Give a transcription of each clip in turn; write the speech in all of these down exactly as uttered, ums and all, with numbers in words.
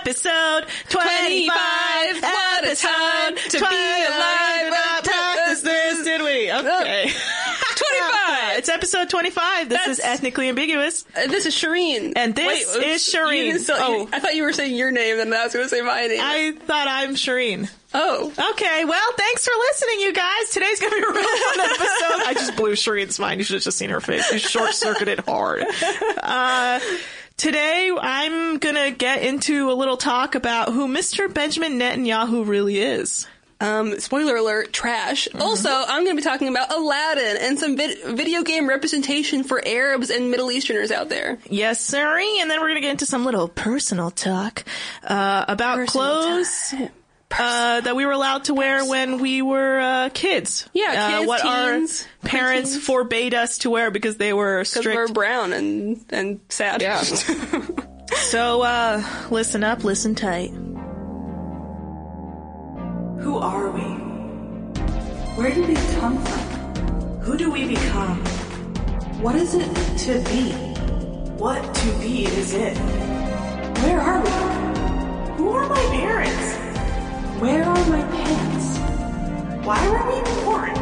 Episode twenty-five. What a time to be alive. Not practice this, did we? Okay. twenty-five. It's episode twenty-five. This That's- is Ethnically Ambiguous. Uh, this is Shireen. And this Wait, is you Shireen. didn't still- Oh. you- I thought you were saying your name, and I was going to say my name. I thought I'm Shireen. oh. Okay, well, thanks for listening, you guys. Today's gonna be a real fun episode. I just blew Shireen's mind. You should have just seen her face. She short-circuited hard. Uh, today, I'm gonna get into a little talk about who Mister Benjamin Netanyahu really is. Um, spoiler alert, trash. Mm-hmm. Also, I'm going to be talking about Aladdin and some vid- video game representation for Arabs and Middle Easterners out there. Yes, sir. And then we're gonna get into some little personal talk uh, about Personal clothes. time. Uh, that we were allowed to wear when we were uh, kids. Yeah, uh, kids, what teens, our parents preteens. forbade us to wear because they were Because strict. we're brown and, and sad. Yeah. So, uh, listen up, listen tight. Who are we? Where did we come from? Who do we become? What is it to be? What to be is it? Where are we? Who are my parents? Where are my pants? Why were we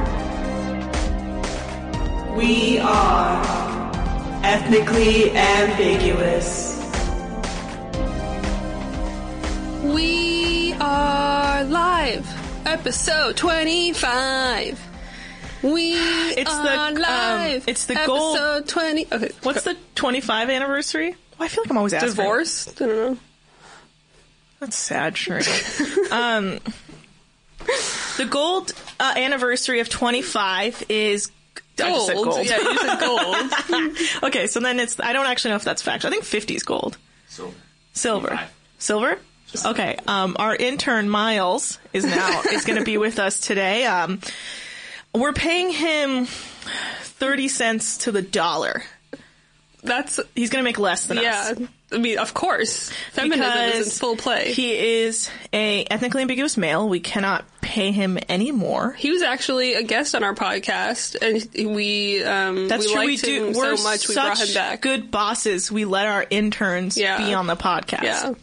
born? We are ethnically ambiguous. We are live. Episode twenty-five. We It's the, are um, live. it's the Episode gold- twenty. Okay. What's the twenty-five anniversary? Oh, I feel like I'm always asking. Divorce? I don't know. That's sad, Shrink. um, the gold uh, anniversary of twenty-five is... I just said gold. Yeah, you said gold. Okay, so then it's... I don't actually know if that's factual. I think fifty is gold. Silver. Silver. twenty-five. Silver? Okay, um, our intern Miles is now is going to be with us today. Um, we're paying him thirty cents to the dollar. That's He's going to make less than yeah. us. I mean, of course, feminism is in Because full play. He, He is a ethnically ambiguous male. We cannot pay him any more. was actually a guest on our podcast, and we um, That's we true. We liked do. him We're so much we such brought him back. good bosses. We let our interns Yeah. be on the podcast. Yeah.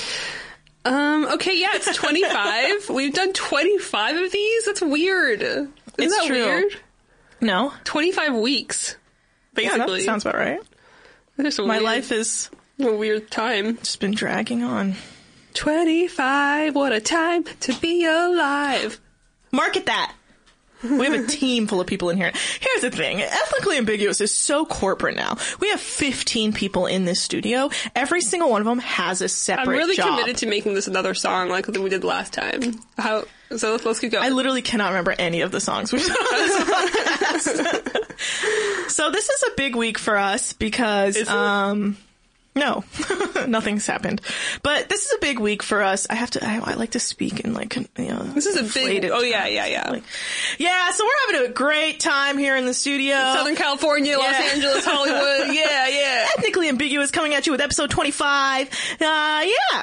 Um. Okay. Yeah. It's twenty-five. We've done twenty-five of these. That's weird. Isn't It's that true. weird? No. Twenty-five weeks. Yeah, Basically, that sounds about right. There's a My weird, life has a weird time. just been dragging on. Twenty-five. What a time to be alive. Market that. We have a team full of people in here. Here's the thing. Ethnically Ambiguous is so corporate now. We have fifteen people in this studio. Every single one of them has a separate I'm really job. committed to making this another song like we did last time. How? So let's, let's keep going. I literally cannot remember any of the songs we've done on this podcast. So this is a big week for us because, Is it? um, no, nothing's happened. But this is a big week for us. I have to, I, I like to speak in like, you know, This is a big. inflated Oh yeah, terms. yeah, yeah. Like, yeah, so we're having a great time here in the studio. Southern California, Los Yeah. Angeles, Hollywood. Yeah, yeah. Ethnically Ambiguous coming at you with episode twenty-five. Uh, yeah.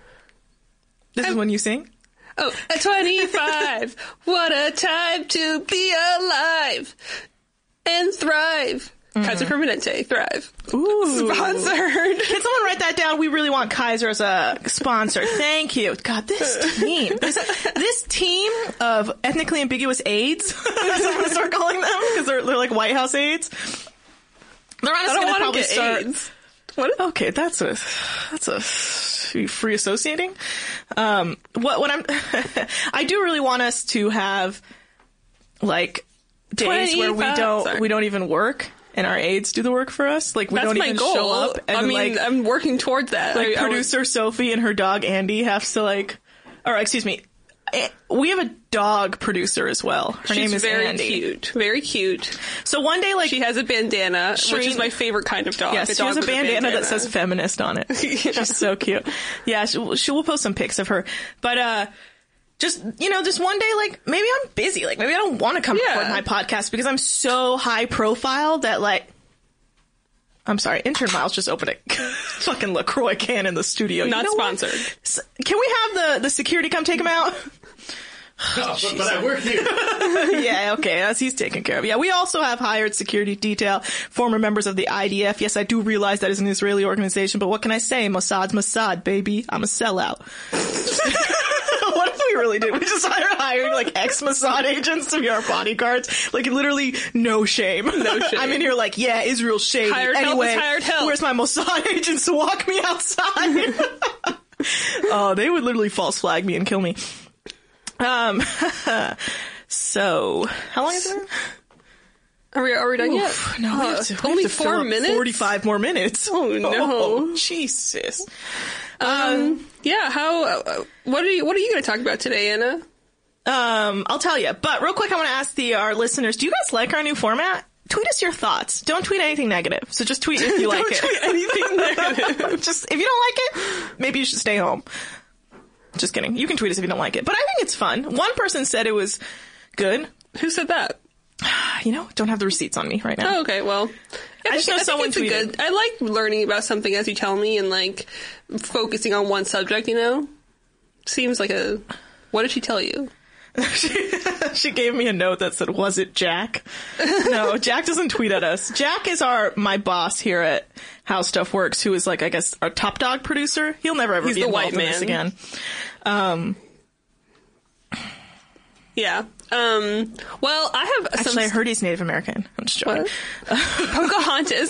This is when you sing? Oh, at twenty-five. What a time to be alive and thrive. Kaiser Permanente, thrive. Ooh. Sponsored. Can someone write that down? We really want Kaiser as a sponsor. Thank you. God, this team. This, this team of ethnically ambiguous aides, I'm going to start calling them, because they're, they're like White House aides. They're I honestly don't going to want to probably get start... AIDS. What? Okay, that's a that's a free associating. Um, what what I'm I do really want us to have like days where we twenty-five don't Sorry. we don't even work and our aides do the work for us. Like we That's don't my even goal. show up. And I mean, like, I'm working towards that. like I- I would- producer Sophie and her dog Andy have to like, or excuse me, eh, we have a dog producer as well. Her She's name is very Andy. cute. Very cute. So one day, like She has a bandana, which Shireen- is my favorite kind of dog. Yes, a she has dog a with bandana, that says feminist on it. She's so cute. Yeah, she, she will post some pics of her. But, uh, just, you know, just one day, like, maybe I'm busy. Like, maybe I don't want to come Yeah. record my podcast because I'm so high profile that, like, I'm sorry, intern Miles just opened a fucking LaCroix can in the studio. Not You know what? sponsored. S- Can we have the, the security come take him out? Oh, but, but I work here. Yeah, okay, as he's taken care of. Yeah, we also have hired security detail, former members of the I D F. Yes, I do realize that is an Israeli organization, but what can I say? Mossad's Mossad, baby. I'm a sellout. What if we really did? We just hired, hired like ex-Mossad agents to be our bodyguards. Like, literally, no shame. No shame. I'm in here like, yeah, Israel's shady. Hired help anyway, is hired help. Where's my Mossad agents to walk me outside? Oh, they would literally false flag me and kill me. Um, so, how long is it? Are we, are we done Oof, yet? no, we Uh, have to, we only have to fill four up minutes? forty-five more minutes. Oh, no. Oh, Jesus. Um, yeah, how, uh, what are you, what are you going to talk about today, Anna? Um, I'll tell you. But real quick, I want to ask the our listeners, do you guys like our new format? Tweet us your thoughts. Don't tweet anything negative. So just tweet if you like it. Don't tweet anything negative. Just, if you don't like it, maybe you should stay home. Just kidding. You can tweet us if you don't like it. But I think it's fun. One person said it was good. Who said that? You know, don't have the receipts on me right now. Oh, okay, well. I just know think someone it's a tweeted. good, I like learning about something as you tell me and, like, focusing on one subject, you know? Seems like a... What did she tell you? she, she gave me a note that said, was it Jack? No, Jack doesn't tweet at us. Jack is our my boss here at How Stuff Works, who is, like, I guess, our top dog producer. He'll never ever He's be the involved white in this man. again. Um... Yeah. Um, well, I have some... Actually, I heard he's Native American. I'm just joking. Pocahontas.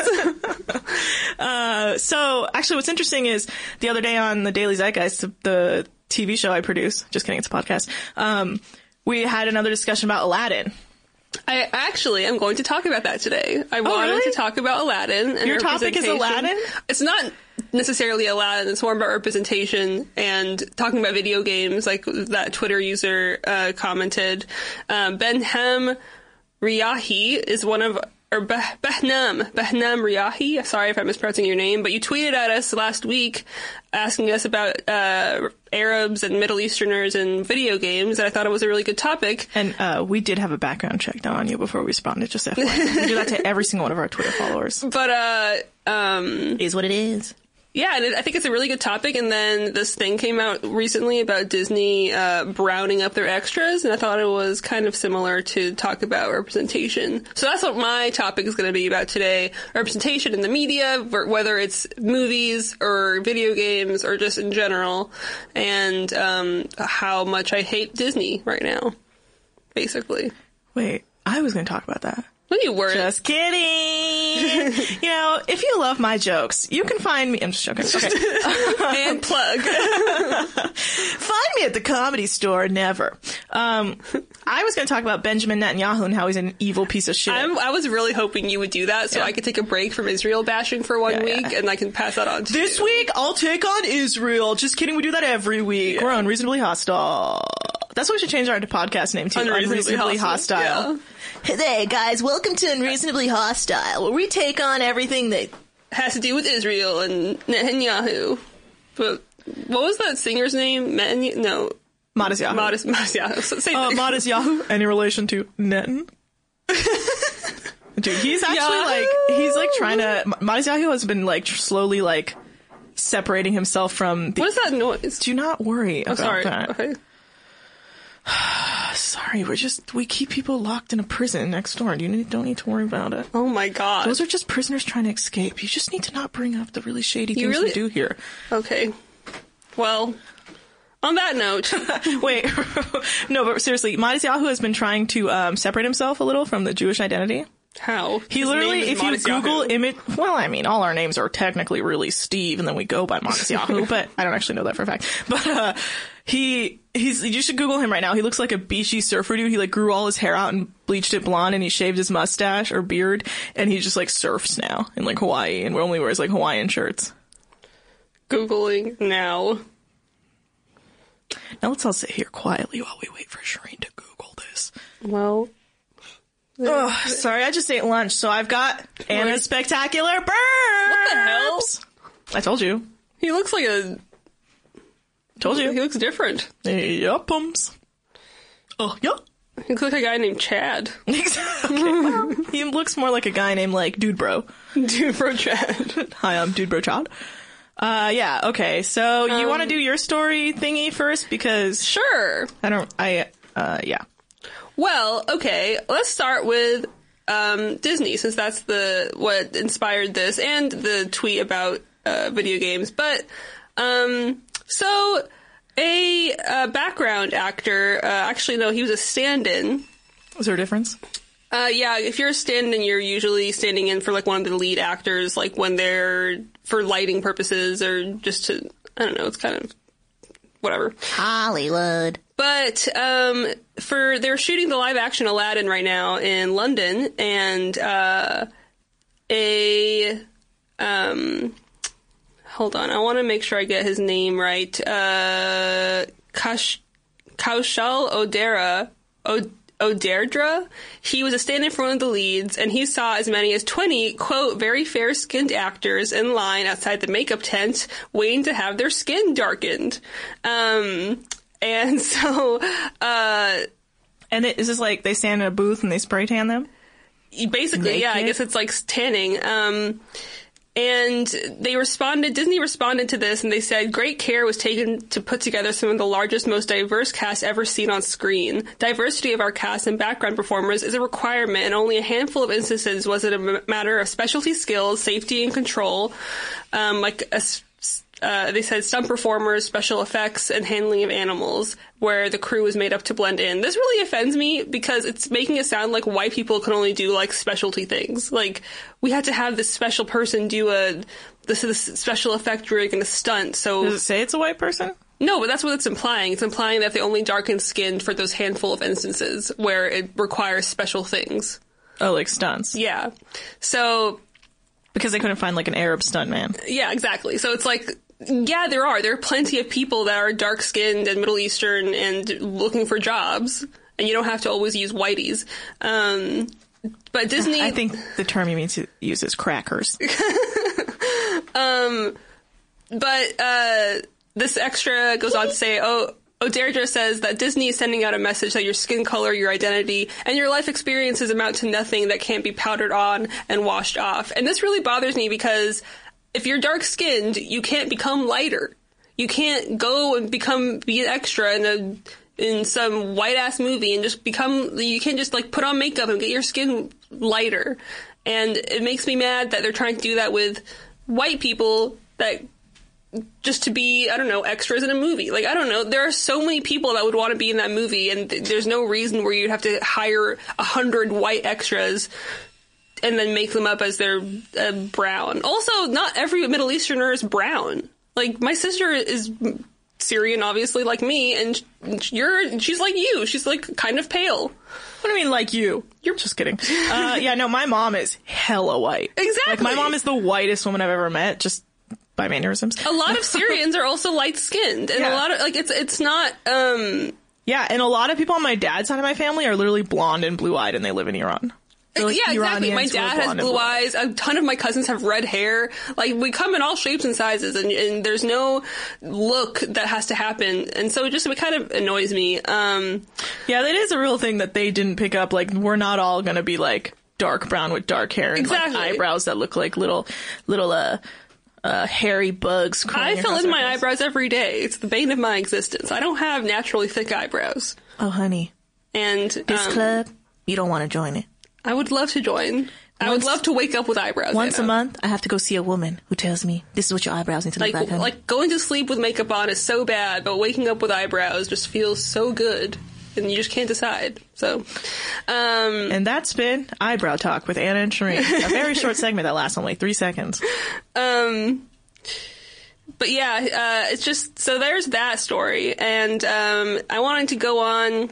uh, so, actually, what's interesting is the other day on the Daily Zeitgeist, the, the T V show I produce, just kidding, it's a podcast, um, we had another discussion about Aladdin. I actually am going to talk about that today. I wanted really? to talk about Aladdin. And Your topic is representation. Aladdin? It's not necessarily Aladdin. It's more about representation and talking about video games, like that Twitter user uh, commented. Um, Benham Riyahi is one of... Or Bah- Behnam, Behnam Riyahi. Sorry if I'm mispronouncing your name, but you tweeted at us last week asking us about uh, Arabs and Middle Easterners in video games, and I thought it was a really good topic. And uh, we did have a background check done on you before we responded, just F Y I. We do that to every single one of our Twitter followers. But, uh, um... Is what it is. Yeah, and it, I think it's a really good topic, and then this thing came out recently about Disney uh, browning up their extras, and I thought it was kind of similar to talk about representation. So that's what my topic is going to be about today. Representation in the media, whether it's movies or video games or just in general, and um, how much I hate Disney right now, basically. Wait, I was going to talk about that. No, you weren't. Just kidding. You know, if you love my jokes, you can find me. I'm just joking. Okay. And plug. Find me at the Comedy Store. Never. Um, I was going to talk about Benjamin Netanyahu and how he's an evil piece of shit. I'm, I was really hoping you would do that so Yeah. I could take a break from Israel bashing for one Yeah, week yeah. and I can pass that on to This you. week, I'll take on Israel. Just kidding. We do that every week. Yeah. We're Unreasonably Hostile. That's what we should change our podcast name to. Unreasonably Hostile. Hostile. Hey there, guys. Welcome to Unreasonably Hostile, where we take on everything that... Has to do with Israel and Netanyahu. But what was that singer's name? Netanyahu? No. Modest Yahoo. Modest, Modest Yahoo. So, same Uh, thing. Modest Yahoo. Any relation to Netan? Dude, he's actually Yahoo! like, he's like trying to... Modest Yahoo has been like slowly like separating himself from... The, What is that noise? Do not worry Oh, about sorry. that. Okay. Sorry, we're just, we keep people locked in a prison next door. You need, don't need to worry about it. Oh my god. Those are just prisoners trying to escape. You just need to not bring up the really shady You things really- we do here. Okay. Well, on that note. Wait, no, but seriously, Modest Yahoo has been trying to um, separate himself a little from the Jewish identity. How? He His literally, name is if you Modest Google Yahoo. image, well, I mean, all our names are technically really Steve, and then we go by Modest Yahoo, but I don't actually know that for a fact. But uh, he, he's, you should Google him right now. He looks like a beachy surfer dude. He like grew all his hair out and bleached it blonde, and he shaved his mustache or beard, and he just like surfs now in like Hawaii, and only wears like Hawaiian shirts. Googling now. Now let's all sit here quietly while we wait for Shireen to Google this. Well. Oh, sorry, I just ate lunch, so I've got Anna's spectacular burps. What the hell? I told you. He looks like a... Told He you. looks different. Yuppums. Oh, yeah. He looks like a guy named Chad. Exactly. Well, he looks more like a guy named, like, Dude Bro. Dude, bro, Chad. Hi, I'm Dude Bro Chad. Uh, yeah, okay, so you Um, want to do your story thingy first? Because Sure. I don't, I, uh, yeah. Well, okay, let's start with um, Disney, since that's the what inspired this and the tweet about uh, video games. But um, so a uh, background actor, uh, actually no, he was a stand-in. Is there a difference? Uh, yeah, if you're a stand-in, you're usually standing in for like one of the lead actors, like when they're for lighting purposes or just to, I don't know, it's kind of whatever. Hollywood. But um, for they're shooting the live action Aladdin right now in London, and uh, a um, hold on, I want to make sure I get his name right. Uh, Kaush- Kaushal Odera. O- Oderdra, he was a stand-in for one of the leads, and he saw as many as twenty, quote, very fair-skinned actors in line outside the makeup tent waiting to have their skin darkened. Um, and so, uh... And it, is this like they stand in a booth and they spray tan them? Basically, Naked? Yeah, I guess it's like tanning. Um... And they responded, Disney responded to this, and they said, great care was taken to put together some of the largest, most diverse casts ever seen on screen. Diversity of our cast and background performers is a requirement, and only a handful of instances was it a m- matter of specialty skills, safety, and control, um, like a Uh, they said stunt performers, special effects, and handling of animals, where the crew was made up to blend in. This really offends me because it's making it sound like white people can only do, like, specialty things. Like, we had to have this special person do a this, this special effect rig and a stunt, so... Does it say it's a white person? No, but that's what it's implying. It's implying that they only darken skinned for those handful of instances where it requires special things. Oh, like stunts? Yeah. So... Because they couldn't find, like, an Arab stuntman. Yeah, exactly. So it's like... Yeah, there are. There are plenty of people that are dark-skinned and Middle Eastern and looking for jobs, and you don't have to always use whiteys. Um, but Disney... I think the term you mean to use is crackers. um, but uh, this extra goes on to say, oh, Oderdra says that Disney is sending out a message that your skin color, your identity, and your life experiences amount to nothing that can't be powdered on and washed off. And this really bothers me because... If you're dark-skinned, you can't become lighter. You can't go and become, be an extra in a, in some white-ass movie and just become, you can't just, like, put on makeup and get your skin lighter. And it makes me mad that they're trying to do that with white people that, just to be, I don't know, extras in a movie. Like, I don't know, there are so many people that would want to be in that movie, and th- there's no reason where you'd have to hire a hundred white extras and then make them up as they're uh, brown. Also, not every Middle Easterner is brown. Like, my sister is Syrian, obviously, like me, and you're, she's like you. She's, like, kind of pale. What do you mean, like you? You're just kidding. Uh, yeah, no, my mom is hella white. Exactly. Like, my mom is the whitest woman I've ever met, just by mannerisms. A lot of Syrians are also light-skinned, and yeah. a lot of, like, it's, it's not, um... Yeah, and a lot of people on my dad's side of my family are literally blonde and blue-eyed, and they live in Iran. Like yeah, exactly. My dad has blue eyes. A ton of my cousins have red hair. Like, we come in all shapes and sizes, and, and there's no look that has to happen. And so it just it kind of annoys me. Um, yeah, that is a real thing that they didn't pick up. Like, we're not all going to be, like, dark brown with dark hair and, exactly. like, eyebrows that look like little, little, uh, uh, hairy bugs. I fill in my face. eyebrows every day. It's the bane of my existence. I don't have naturally thick eyebrows. Oh, honey. And this um, club, you don't want to join it. I would love to join. Once, I would love to wake up with eyebrows. Once a month, I have to go see a woman who tells me, this is what your eyebrows need to like, look like, honey. Like, going to sleep with makeup on is so bad, but waking up with eyebrows just feels so good. And you just can't decide. So, um... And that's been Eyebrow Talk with Anna and Shireen. A very short segment that lasts only three seconds. Um... But yeah, uh, it's just... So there's that story. And um, I wanted to go on...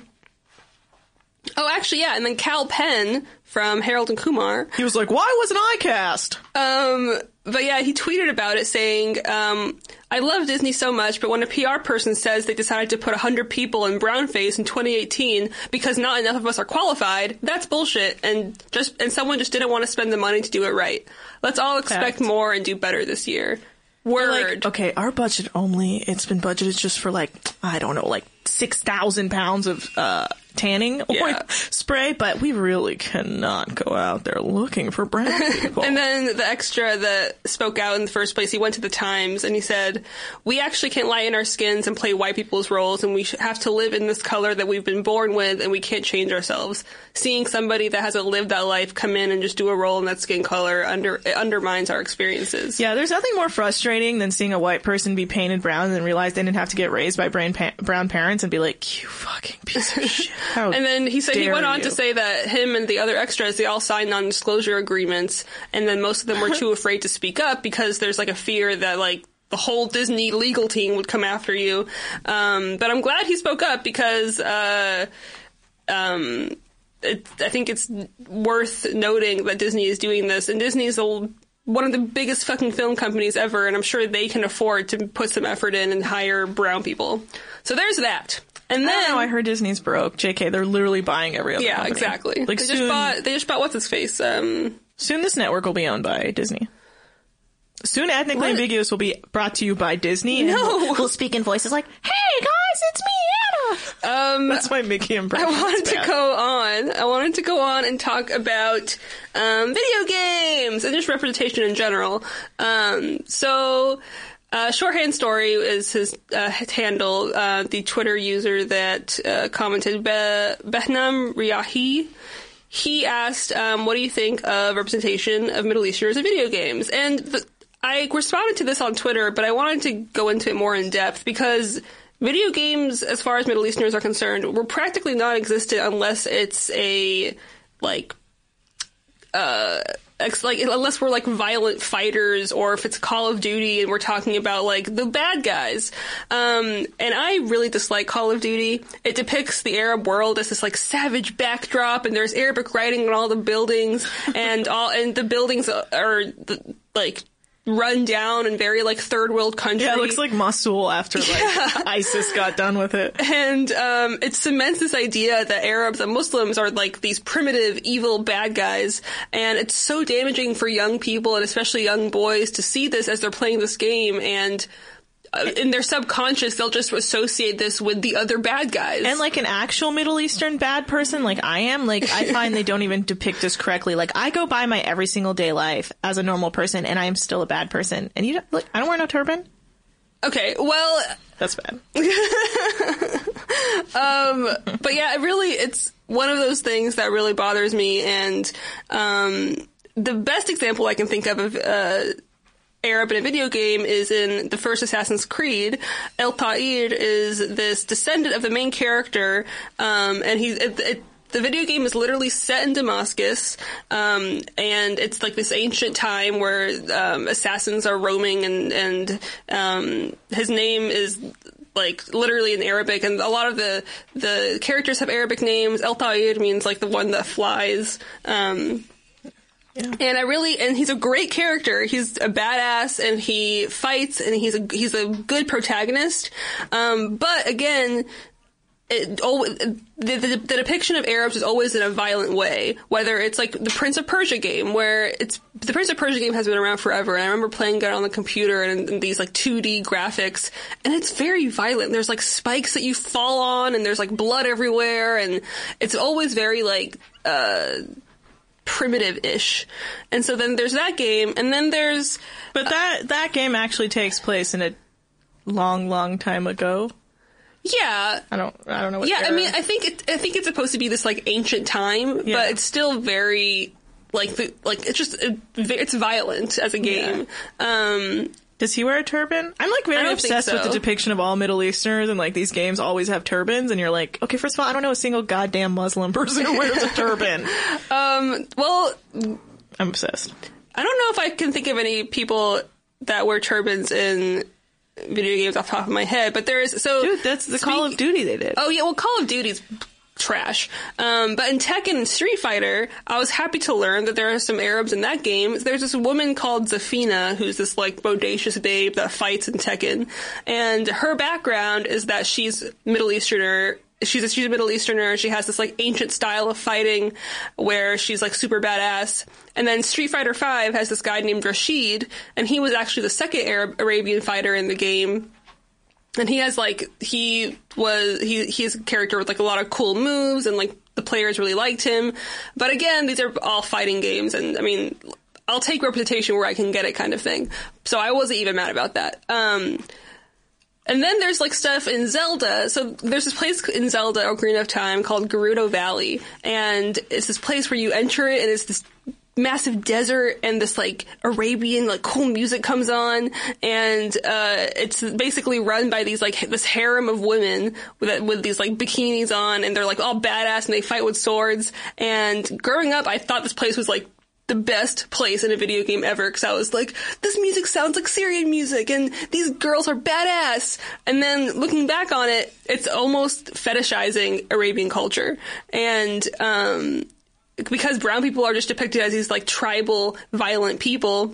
Oh, actually, yeah, and then Cal Penn from Harold and Kumar. He was like, why wasn't I cast? Um, but yeah, he tweeted about it saying, um, I love Disney so much, but when a P R person says they decided to put one hundred people in brownface in twenty eighteen because not enough of us are qualified, that's bullshit, and just and someone just didn't want to spend the money to do it right. Let's all expect Fact. more and do better this year. Word. Like, okay, our budget only, it's been budgeted just for like, I don't know, like six thousand pounds of, uh, tanning oil Yeah. spray, but we really cannot go out there looking for brown people. And then the extra that spoke out in the first place, he went to the Times and he said, we actually can't lie in our skins and play white people's roles, and we have to live in this color that we've been born with, and we can't change ourselves. Seeing somebody that hasn't lived that life come in and just do a role in that skin color under it undermines our experiences. Yeah, there's nothing more frustrating than seeing a white person be painted brown and then realize they didn't have to get raised by brown, pa- brown parents and be like, you fucking piece of shit. How And then he said he dare went on you. to say that him and the other extras, they all signed non-disclosure agreements, and then most of them were too afraid to speak up because there's like a fear that like the whole Disney legal team would come after you. Um, but I'm glad he spoke up because uh, um, it, I think it's worth noting that Disney is doing this, and Disney is a one of the biggest fucking film companies ever, and I'm sure they can afford to put some effort in and hire brown people. So there's that. And I then don't know, I heard Disney's broke. J K, they're literally buying every other yeah, company. exactly. Like they soon, just bought. They just bought what's his face. Um, soon this network will be owned by Disney. Soon Ethnically What? Ambiguous will be brought to you by Disney. No. And we'll, we'll speak in voices like, hey guys, it's me, Anna. um, That's my Mickey impression. I wanted It's to bad. go on. I wanted to go on and talk about um, video games and just representation in general. Um, so. Uh, Shorthand Story is his uh, handle, uh, the Twitter user that uh, commented, Be- Behnam Riyahi. He asked, um, what do you think of representation of Middle Easterners in video games? And the, I responded to this on Twitter, but I wanted to go into it more in depth because video games, as far as Middle Easterners are concerned, were practically non-existent unless it's a, like, uh... like unless we're like violent fighters, or if it's Call of Duty and we're talking about like the bad guys. Um, and I really dislike Call of Duty. It depicts the Arab world as this like savage backdrop, and there's Arabic writing on all the buildings, and all and the buildings are like run down and very like third world country. Yeah, it looks like Mosul after like Yeah. ISIS got done with it. And um, it cements this idea that Arabs and Muslims are like these primitive, evil, bad guys. And it's so damaging for young people, and especially young boys, to see this as they're playing this game. And uh, in their subconscious, they'll just associate this with the other bad guys. And like an actual Middle Eastern bad person like I am, like I find they don't even depict this correctly. Like I go by my every single day life as a normal person, and I am still a bad person. And you don't, look, I don't wear no turban. Okay, well... That's bad. um, but yeah, it really, it's one of those things that really bothers me. And um, the best example I can think of of uh, Arab in a video game is in the first Assassin's Creed. El Ta'ir is this descendant of the main character, um, and he's it, it, the video game is literally set in Damascus, um, and it's like this ancient time where um, assassins are roaming, and and um, his name is like literally in Arabic, and a lot of the the characters have Arabic names. El Ta'ir means like the one that flies. Um, Yeah. And I really, and he's a great character. He's a badass, and he fights, and he's a he's a good protagonist. Um, but again, it, oh, the, the, the depiction of Arabs is always in a violent way. Whether it's like the Prince of Persia game, where it's the Prince of Persia game has been around forever, and I remember playing it on the computer and, and these like two D graphics, and it's very violent. There's like spikes that you fall on, and there's like blood everywhere, and it's always very like. Uh, primitive-ish. And so then there's that game, and then there's... But that that game actually takes place in a long, long time ago. Yeah. I don't I don't know what Yeah, I era. mean, I think it, I think it's supposed to be this, like, ancient time, Yeah. but it's still very, like, the, like it's just, it, it's violent as a game. Um... Does he wear a turban? I'm like I very don't think obsessed with so. the depiction of all Middle Easterners, and like these games always have turbans, and you're like, okay, first of all, I don't know a single goddamn Muslim person who wears a turban. Um, well, I'm obsessed. I don't know if I can think of any people that wear turbans in video games off the top of my head, but there is, so... Dude, that's the Call of Duty they did. Oh yeah, well, Call of Duty's trash. Um, but in Tekken and Street Fighter, I was happy to learn that there are some Arabs in that game. There's this woman called Zafina, who's this like bodacious babe that fights in Tekken, and her background is that she's Middle Easterner. She's a, she's a Middle Easterner. She has this like ancient style of fighting where she's like super badass. And then Street Fighter five has this guy named Rashid, and he was actually the second Arab Arabian fighter in the game. And he has, like, he was, he, he's a character with, like, a lot of cool moves, and, like, the players really liked him. But again, these are all fighting games, and, I mean, I'll take representation where I can get it kind of thing. So I wasn't even mad about that. Um, and then there's, like, stuff in Zelda. So there's this place in Zelda, Ocarina of Time, called Gerudo Valley. And it's this place where you enter it, and it's this massive desert, and this like Arabian like cool music comes on, and uh it's basically run by these like this harem of women with with these like bikinis on, and they're like all badass and they fight with swords. And growing up, I thought this place was like the best place in a video game ever, because I was like, this music sounds like Syrian music, and these girls are badass. And then looking back on it, it's almost fetishizing Arabian culture, and um because brown people are just depicted as these, like, tribal, violent people.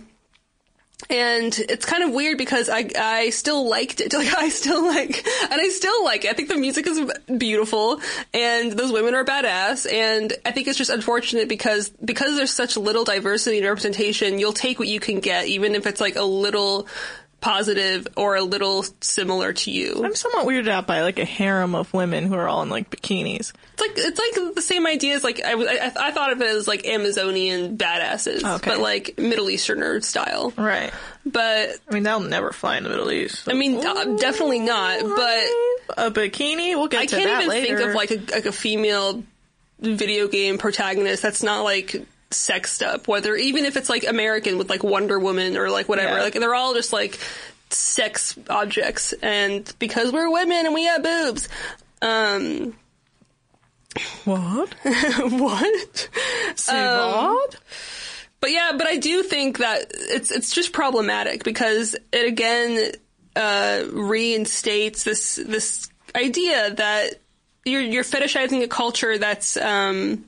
And it's kind of weird because I, I still liked it. Like, I still like, and I still like it. I think the music is beautiful, and those women are badass. And I think it's just unfortunate because, because there's such little diversity and representation, you'll take what you can get, even if it's, like, a little positive or a little similar to you. I'm somewhat weirded out by, like, a harem of women who are all in, like, bikinis. It's like, it's like the same idea as, like, I, I, I thought of it as, like, Amazonian badasses, okay. but, like, Middle Easterner style. Right. But I mean, they'll never fly in the Middle East. So. I mean, uh, definitely not, but a bikini, we'll get I to can't that even later. think of, like, a, like, a female video game protagonist that's not, like, sexed up, whether, even if it's, like, American with, like, Wonder Woman or, like, whatever. Yeah. Like, they're all just, like, sex objects, and because we're women and we have boobs. Um... What? what? Say um, what? But yeah, but I do think that it's it's just problematic because it again uh, reinstates this this idea that you're you're fetishizing a culture that's um,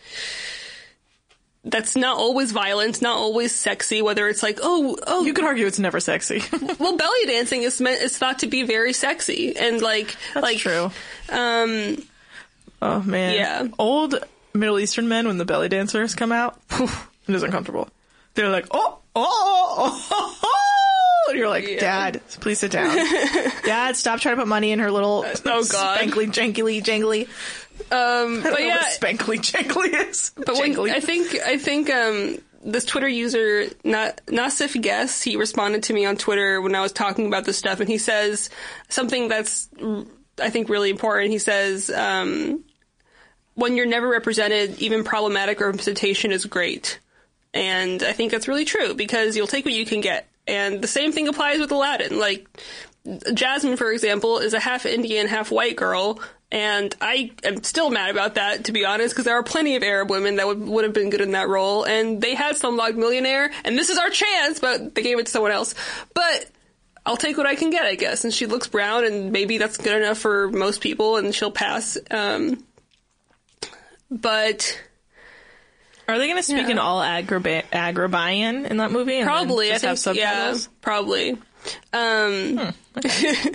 that's not always violent, not always sexy. Whether it's like oh oh, you could argue it's never sexy. well, belly dancing is meant is thought to be very sexy, and like that's like true. Um, oh man, yeah, old Middle Eastern men when the belly dancers come out. It is uncomfortable. They're like, oh, oh, oh, oh, and you're like, yeah. Dad, please sit down. Dad, stop trying to put money in her little oh god, spankly, jankily, jangly. Um, I don't but know yeah, what spankly, jankly is. But when, I think, I think, um, this Twitter user, not Nasif Guess, he responded to me on Twitter when I was talking about this stuff, and he says something that's, I think, really important. He says, um, when you're never represented, even problematic representation is great. And I think that's really true, because you'll take what you can get. And the same thing applies with Aladdin. Like, Jasmine, for example, is a half Indian, half white girl, and I am still mad about that, to be honest, because there are plenty of Arab women that would, would have been good in that role, and they had Slumdog Millionaire, and this is our chance, but they gave it to someone else. But I'll take what I can get, I guess, and she looks brown, and maybe that's good enough for most people, and she'll pass. Um, but... Are they going to speak yeah. in all Agroba- Agrobayan in that movie? And probably. Just I have think, yeah, probably. Um, hmm, okay.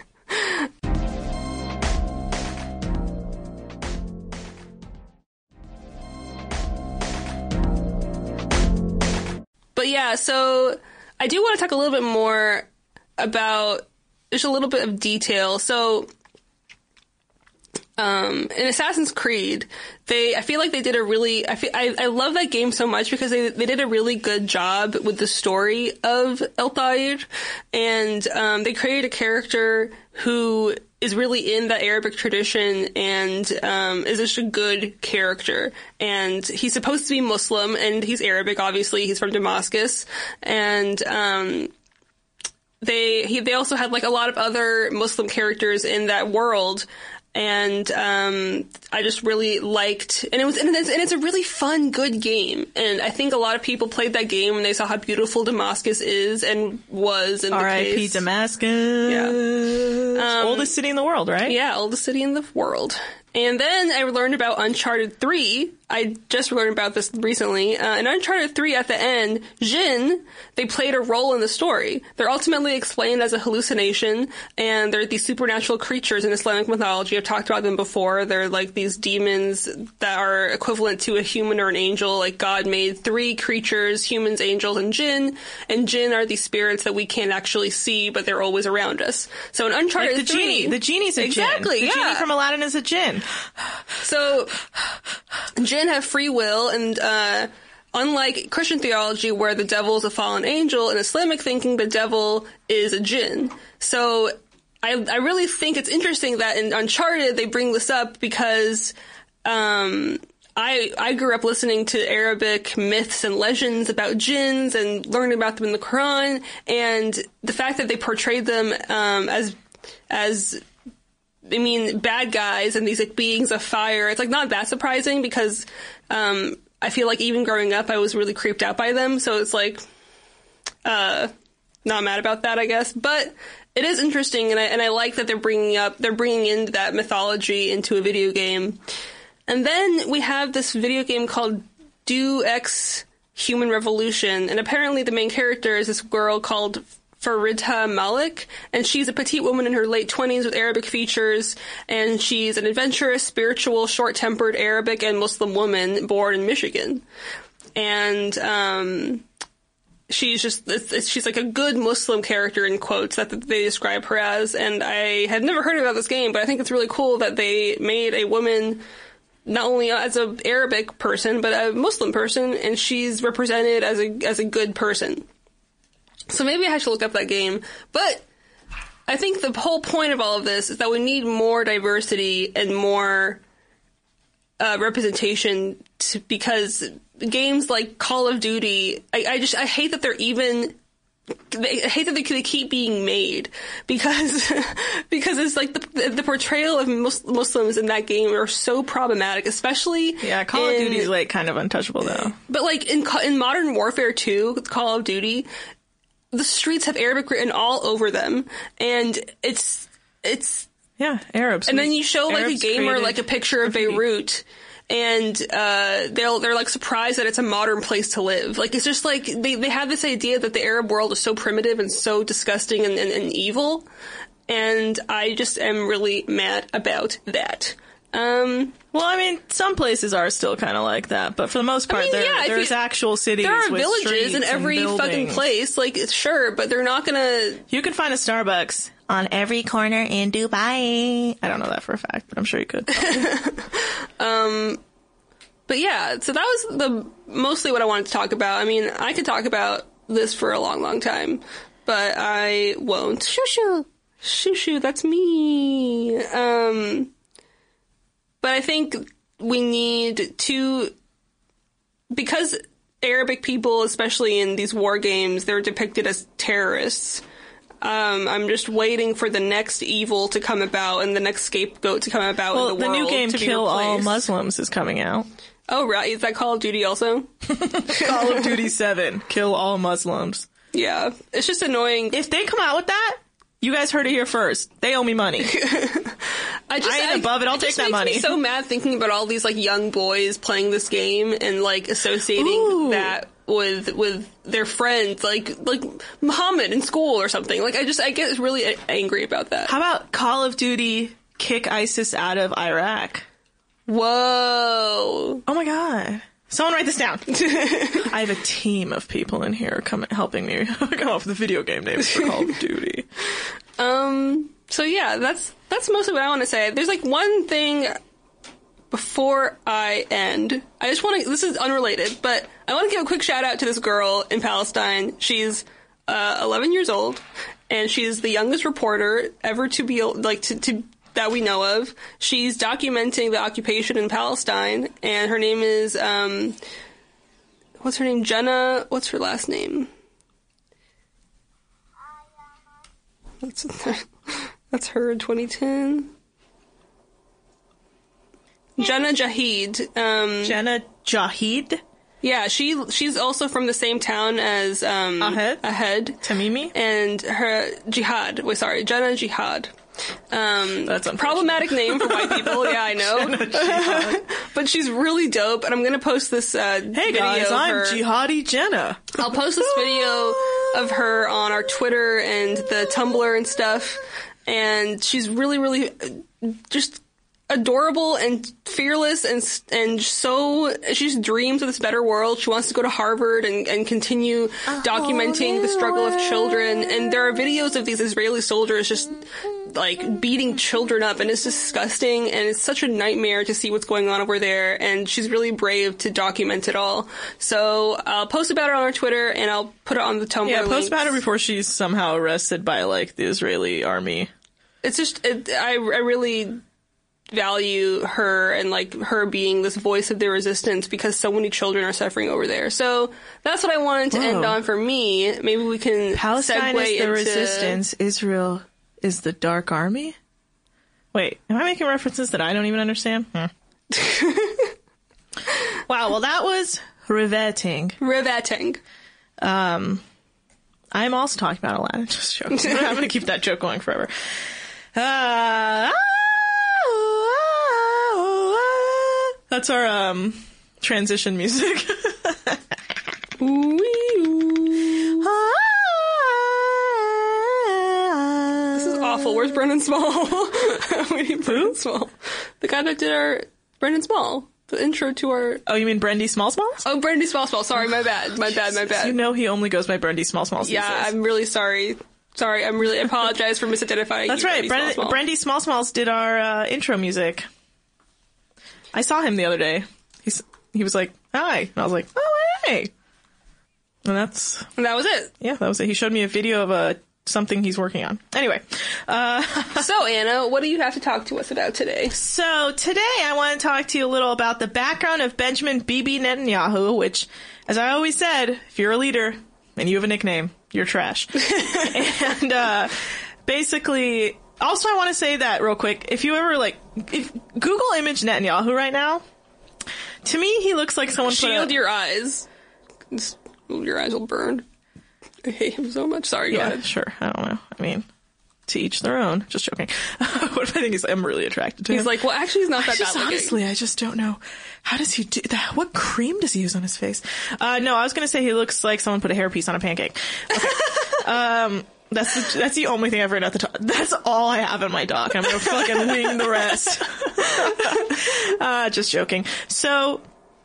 But yeah, so I do want to talk a little bit more about just a little bit of detail. So, Um, in Assassin's Creed, they, I feel like they did a really, I feel, I, I love that game so much because they, they did a really good job with the story of Altair, and, um, they created a character who is really in the Arabic tradition and, um, is just a good character. And he's supposed to be Muslim, and he's Arabic, obviously, he's from Damascus, and, um, they, he, they also had like a lot of other Muslim characters in that world. And, um, I just really liked, and it was, and it's, and it's a really fun, good game. And I think a lot of people played that game and they saw how beautiful Damascus is and was in the R I P case. Damascus. Yeah. Um, oldest city in the world, right? Yeah, oldest city in the world. And then I learned about Uncharted three. I just learned about this recently. Uh, in Uncharted three, at the end, Jin, they played a role in the story. They're ultimately explained as a hallucination, and they're these supernatural creatures in Islamic mythology. I've talked about them before. They're like these demons that are equivalent to a human or an angel. Like God made three creatures, humans, angels, and jinn. And jinn are these spirits that we can't actually see, but they're always around us. So in Uncharted Like the three... genie. The genie's a exactly, jinn. The yeah. genie from Aladdin is a jinn. So, jinn have free will, and uh, unlike Christian theology where the devil is a fallen angel, in Islamic thinking the devil is a jinn. So, I, I really think it's interesting that in Uncharted they bring this up because um, I I grew up listening to Arabic myths and legends about jinns and learning about them in the Quran, and the fact that they portrayed them um, as as I mean, bad guys and these like beings of fire. It's like not that surprising because um, I feel like even growing up, I was really creeped out by them. So it's like uh, not mad about that, I guess. But it is interesting, and I and I like that they're bringing up they're bringing in that mythology into a video game. And then we have this video game called Deus Ex Human Revolution, and apparently the main character is this girl called Faridha Malik, and she's a petite woman in her late twenties with Arabic features, and she's an adventurous, spiritual, short-tempered Arabic and Muslim woman born in Michigan. And um, she's just, it's, it's, she's like a good Muslim character, in quotes, that they describe her as, and I had never heard about this game, but I think it's really cool that they made a woman not only as an Arabic person, but a Muslim person, and she's represented as a as a good person. So maybe I should look up that game. But I think the whole point of all of this is that we need more diversity and more uh, representation to, because games like Call of Duty, I, I just, I hate that they're even, I hate that they, they keep being made because, because it's like the, the portrayal of mus- Muslims in that game are so problematic, especially. Yeah, Call in, of Duty is like kind of untouchable though. But like in, in Modern Warfare two, Call of Duty, the streets have Arabic written all over them, and it's it's yeah Arabs. And then you show like Arabs a gamer like a picture of graffiti. Beirut, and uh, they'll they're like surprised that it's a modern place to live. Like it's just like they they have this idea that the Arab world is so primitive and so disgusting and, and, and evil, and I just am really mad about that. Um, well, I mean, some places are still kind of like that, but for the most part, I mean, there, yeah, there's you, actual cities. There are with villages in every and fucking place, like, sure, but they're not gonna... You can find a Starbucks on every corner in Dubai. I don't know that for a fact, but I'm sure you could. um, but yeah, so that was the mostly what I wanted to talk about. I mean, I could talk about this for a long, long time, but I won't. Shoo shoo. Shoo shoo, that's me. Um... But I think we need to, because Arabic people, especially in these war games, they're depicted as terrorists. Um, I'm just waiting for the next evil to come about and the next scapegoat to come about well, in the, the world. Well, the new game to Kill All Muslims is coming out. Oh, right. Is that Call of Duty also? Call of Duty seven. Kill All Muslims. Yeah. It's just annoying. If they come out with that, you guys heard it here first. They owe me money. I just I ain't I, above it. I'll it take just that makes money. Me so mad thinking about all these like young boys playing this game and like associating Ooh. that with with their friends, like like Muhammad in school or something. Like I just I get really angry about that. How about Call of Duty kick ISIS out of Iraq? Whoa! Oh my god. Someone write this down. I have a team of people in here coming, helping me come up with the video game names for Call of Duty. Um, so yeah, that's, that's mostly what I want to say. There's like one thing before I end. I just want to, this is unrelated, but I want to give a quick shout out to this girl in Palestine. She's, uh, eleven years old, and she's the youngest reporter ever to be, like, to, to, that we know of. She's documenting the occupation in Palestine, and her name is, um, what's her name? Jenna, what's her last name? That's, that's her in twenty ten. Jenna Jahid. Um, Jenna Jahid? Yeah, she she's also from the same town as, um, Ahed? Ahed. Tamimi? And her, Jihad. Wait, sorry, Jenna Jihad. Um, That's unfortunate. problematic name for white people. Yeah, I know. But she's really dope, and I'm gonna post this uh, Hey video guys, of I'm her. Jihadi Jenna. I'll post this video of her on our Twitter and the Tumblr and stuff, and she's really, really uh, just adorable and fearless and and so she just dreams of this better world. She wants to go to Harvard and, and continue documenting the struggle of children. And there are videos of these Israeli soldiers just like beating children up, and it's disgusting, and it's such a nightmare to see what's going on over there. And she's really brave to document it all. So I'll post about her on our Twitter, and I'll put it on the Tumblr. Yeah, post links. about her before she's somehow arrested by like the Israeli army. It's just it, I I really value her and like her being this voice of the resistance, because so many children are suffering over there. So that's what I wanted to Whoa. end on for me. Maybe we can Palestine segue is the into resistance. Israel is the dark army. Wait, am I making references that I don't even understand? Hmm. Wow. Well, that was riveting. riveting. Um, I'm also talking about Aladdin. Just joking. I'm going to keep that joke going forever. Uh, that's our um transition music. This is awful. Where's Brendan Small? We need Brendan Small. The guy that did our Brendan Small. The intro to our Oh, you mean Brendy Small Smalls? oh Brendan Small Small. Sorry, my bad. My bad. My bad. You know he only goes by Brendy Small Smalls. these Yeah, days. I'm really sorry. Sorry, I'm really I apologize for misidentifying. That's you, right. Brendan Brendy, Small Small. Brendy Small Smalls did our uh, intro music. I saw him the other day. He's he was like, "Hi," and I was like, "Oh, hey." And that's And that was it. yeah, that was it. He showed me a video of a something he's working on. Anyway, uh, So, Anna, what do you have to talk to us about today? so today I want to talk to you a little about the background of Benjamin Bibi Netanyahu, which, as I always said, if you're a leader and you have a nickname, you're trash. And uh, basically, also I want to say that real quick. If you ever like, if Google image Netanyahu right now, to me he looks like someone put Shield a, your eyes. It's- Your eyes will burn. I hate him so much. Sorry, go yeah, ahead. sure. I don't know. I mean, to each their own. Just joking. What if I think he's? I'm really attracted to him. He's like, well, actually, he's not I that just bad looking. honestly, I just don't know. How does he do that? What cream does he use on his face? Uh, no, I was going to say he looks like someone put a hairpiece on a pancake. Okay. um, that's the, that's the only thing I've written at the top. That's all I have in my doc. I'm going to fucking wing the rest. uh, just joking. So,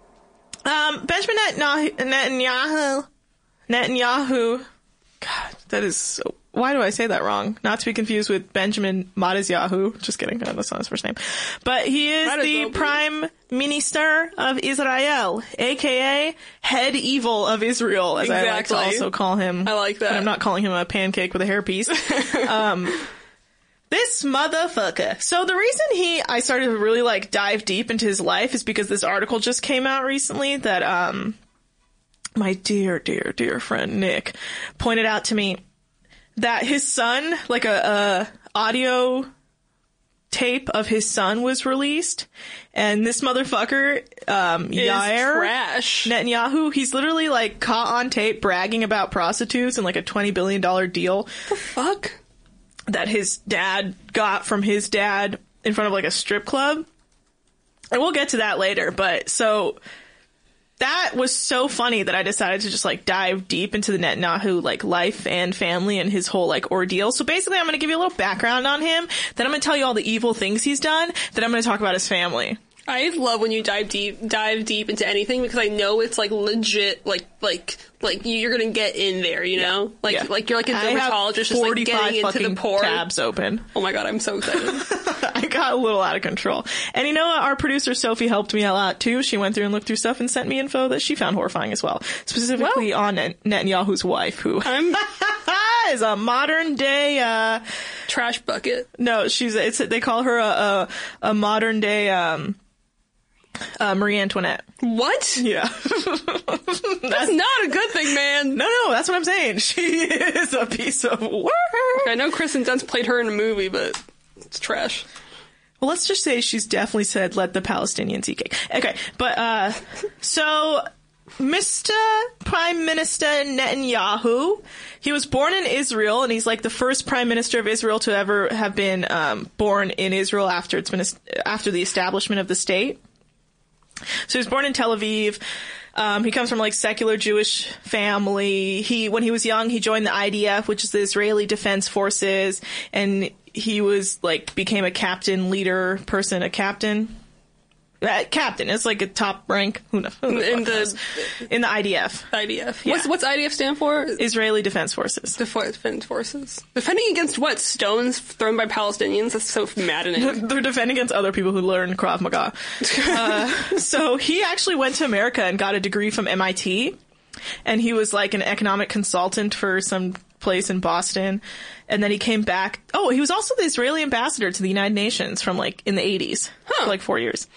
um, Benjamin Netanyahu, Netanyahu, Netanyahu, God, that is so, why do I say that wrong? Not to be confused with Benjamin Matisyahu. Just kidding. That's not his first name. But he is Might as the well be. Prime Minister of Israel, aka Head Evil of Israel, as I like to Exactly. also call him. I like that. But I'm not calling him a pancake with a hairpiece. um, this motherfucker. So the reason he, I started to really like dive deep into his life is because this article just came out recently that, um, my dear, dear, dear friend Nick pointed out to me that his son, like a, a audio tape of his son was released, and this motherfucker, um, Is Yair trash. Netanyahu, he's literally like caught on tape bragging about prostitutes and like a twenty billion dollars deal Fuck. that his dad got from his dad in front of like a strip club. And we'll get to that later, but so that was so funny that I decided to just like dive deep into the Netanyahu like life and family and his whole like ordeal. So basically I'm going to give you a little background on him, then I'm going to tell you all the evil things he's done, then I'm going to talk about his family. I love when you dive deep, dive deep into anything, because I know it's like legit, like, like, like you're gonna get in there, you know? Like, Yeah. like you're like a I have dermatologist just like forty-five getting into the fucking pore. tabs open. Oh my god, I'm so excited. I got a little out of control. And you know what? Our producer Sophie helped me a lot too. She went through and looked through stuff and sent me info that she found horrifying as well. Specifically on Net- Netanyahu's wife, who I'm is a modern day, uh, trash bucket. no, she's, it's, they call her a, a, a modern day, um, uh, Marie Antoinette. What? Yeah. That's not a good thing, man. No, no, that's what I'm saying. She is a piece of work. I know Kristen Dunst played her in a movie, but it's trash. Well, let's just say she's definitely said, let the Palestinians eat cake. Okay, but, uh, so, Mister Prime Minister Netanyahu, he was born in Israel, and he's like the first Prime Minister of Israel to ever have been um, born in Israel after it's been after the establishment of the state. So he was born in Tel Aviv. Um, he comes from like secular Jewish family. He, when he was young, he joined the I D F, which is the Israeli Defense Forces, and he was like became a captain, leader person, a captain. Uh, captain. It's like a top rank. Who knows? Who in the knows? in the I D F. I D F. Yeah. What's what's I D F stand for? Israeli Defense Forces. Defense Forces. Defending against what? Stones thrown by Palestinians? That's so maddening. They're defending against other people who learn Krav Maga. uh, so he actually went to America and got a degree from M I T, and he was like an economic consultant for some place in Boston, and then he came back. Oh, he was also the Israeli ambassador to the United Nations from like in the eighties, huh. for like four years.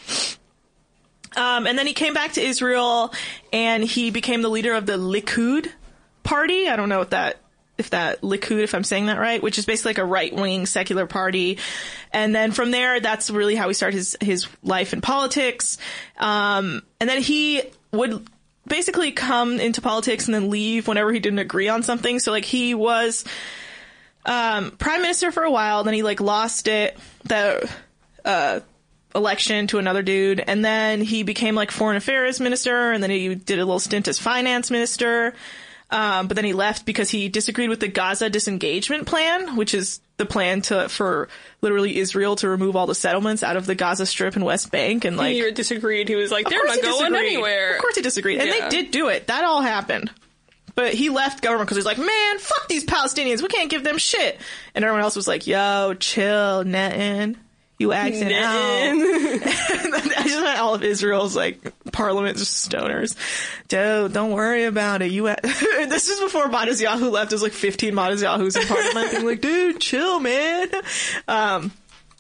Um, and then he came back to Israel, and he became the leader of the Likud party. I don't know if that if that Likud, if I'm saying that right, which is basically like a right-wing secular party. And then from there, that's really how he started his his life in politics. Um, and then he would basically come into politics and then leave whenever he didn't agree on something. So like he was um prime minister for a while, then he like lost it the uh election to another dude, and then he became like foreign affairs minister, and then he did a little stint as finance minister. Um, but then he left because he disagreed with the Gaza disengagement plan, which is the plan to for literally Israel to remove all the settlements out of the Gaza Strip and West Bank. And like, he disagreed. He was like, "They're not going anywhere." Of course, he disagreed, yeah. And they did do it. That all happened. But he left government because he's like, "Man, fuck these Palestinians. We can't give them shit." And everyone else was like, "Yo, chill, Netan. You acting out." I just met all of Israel's like parliament just stoners. Dude, don't worry about it. You. A- this is before Matisyahu left. There's like fifteen Matisyahus in parliament. Being like, dude, chill, man. Um,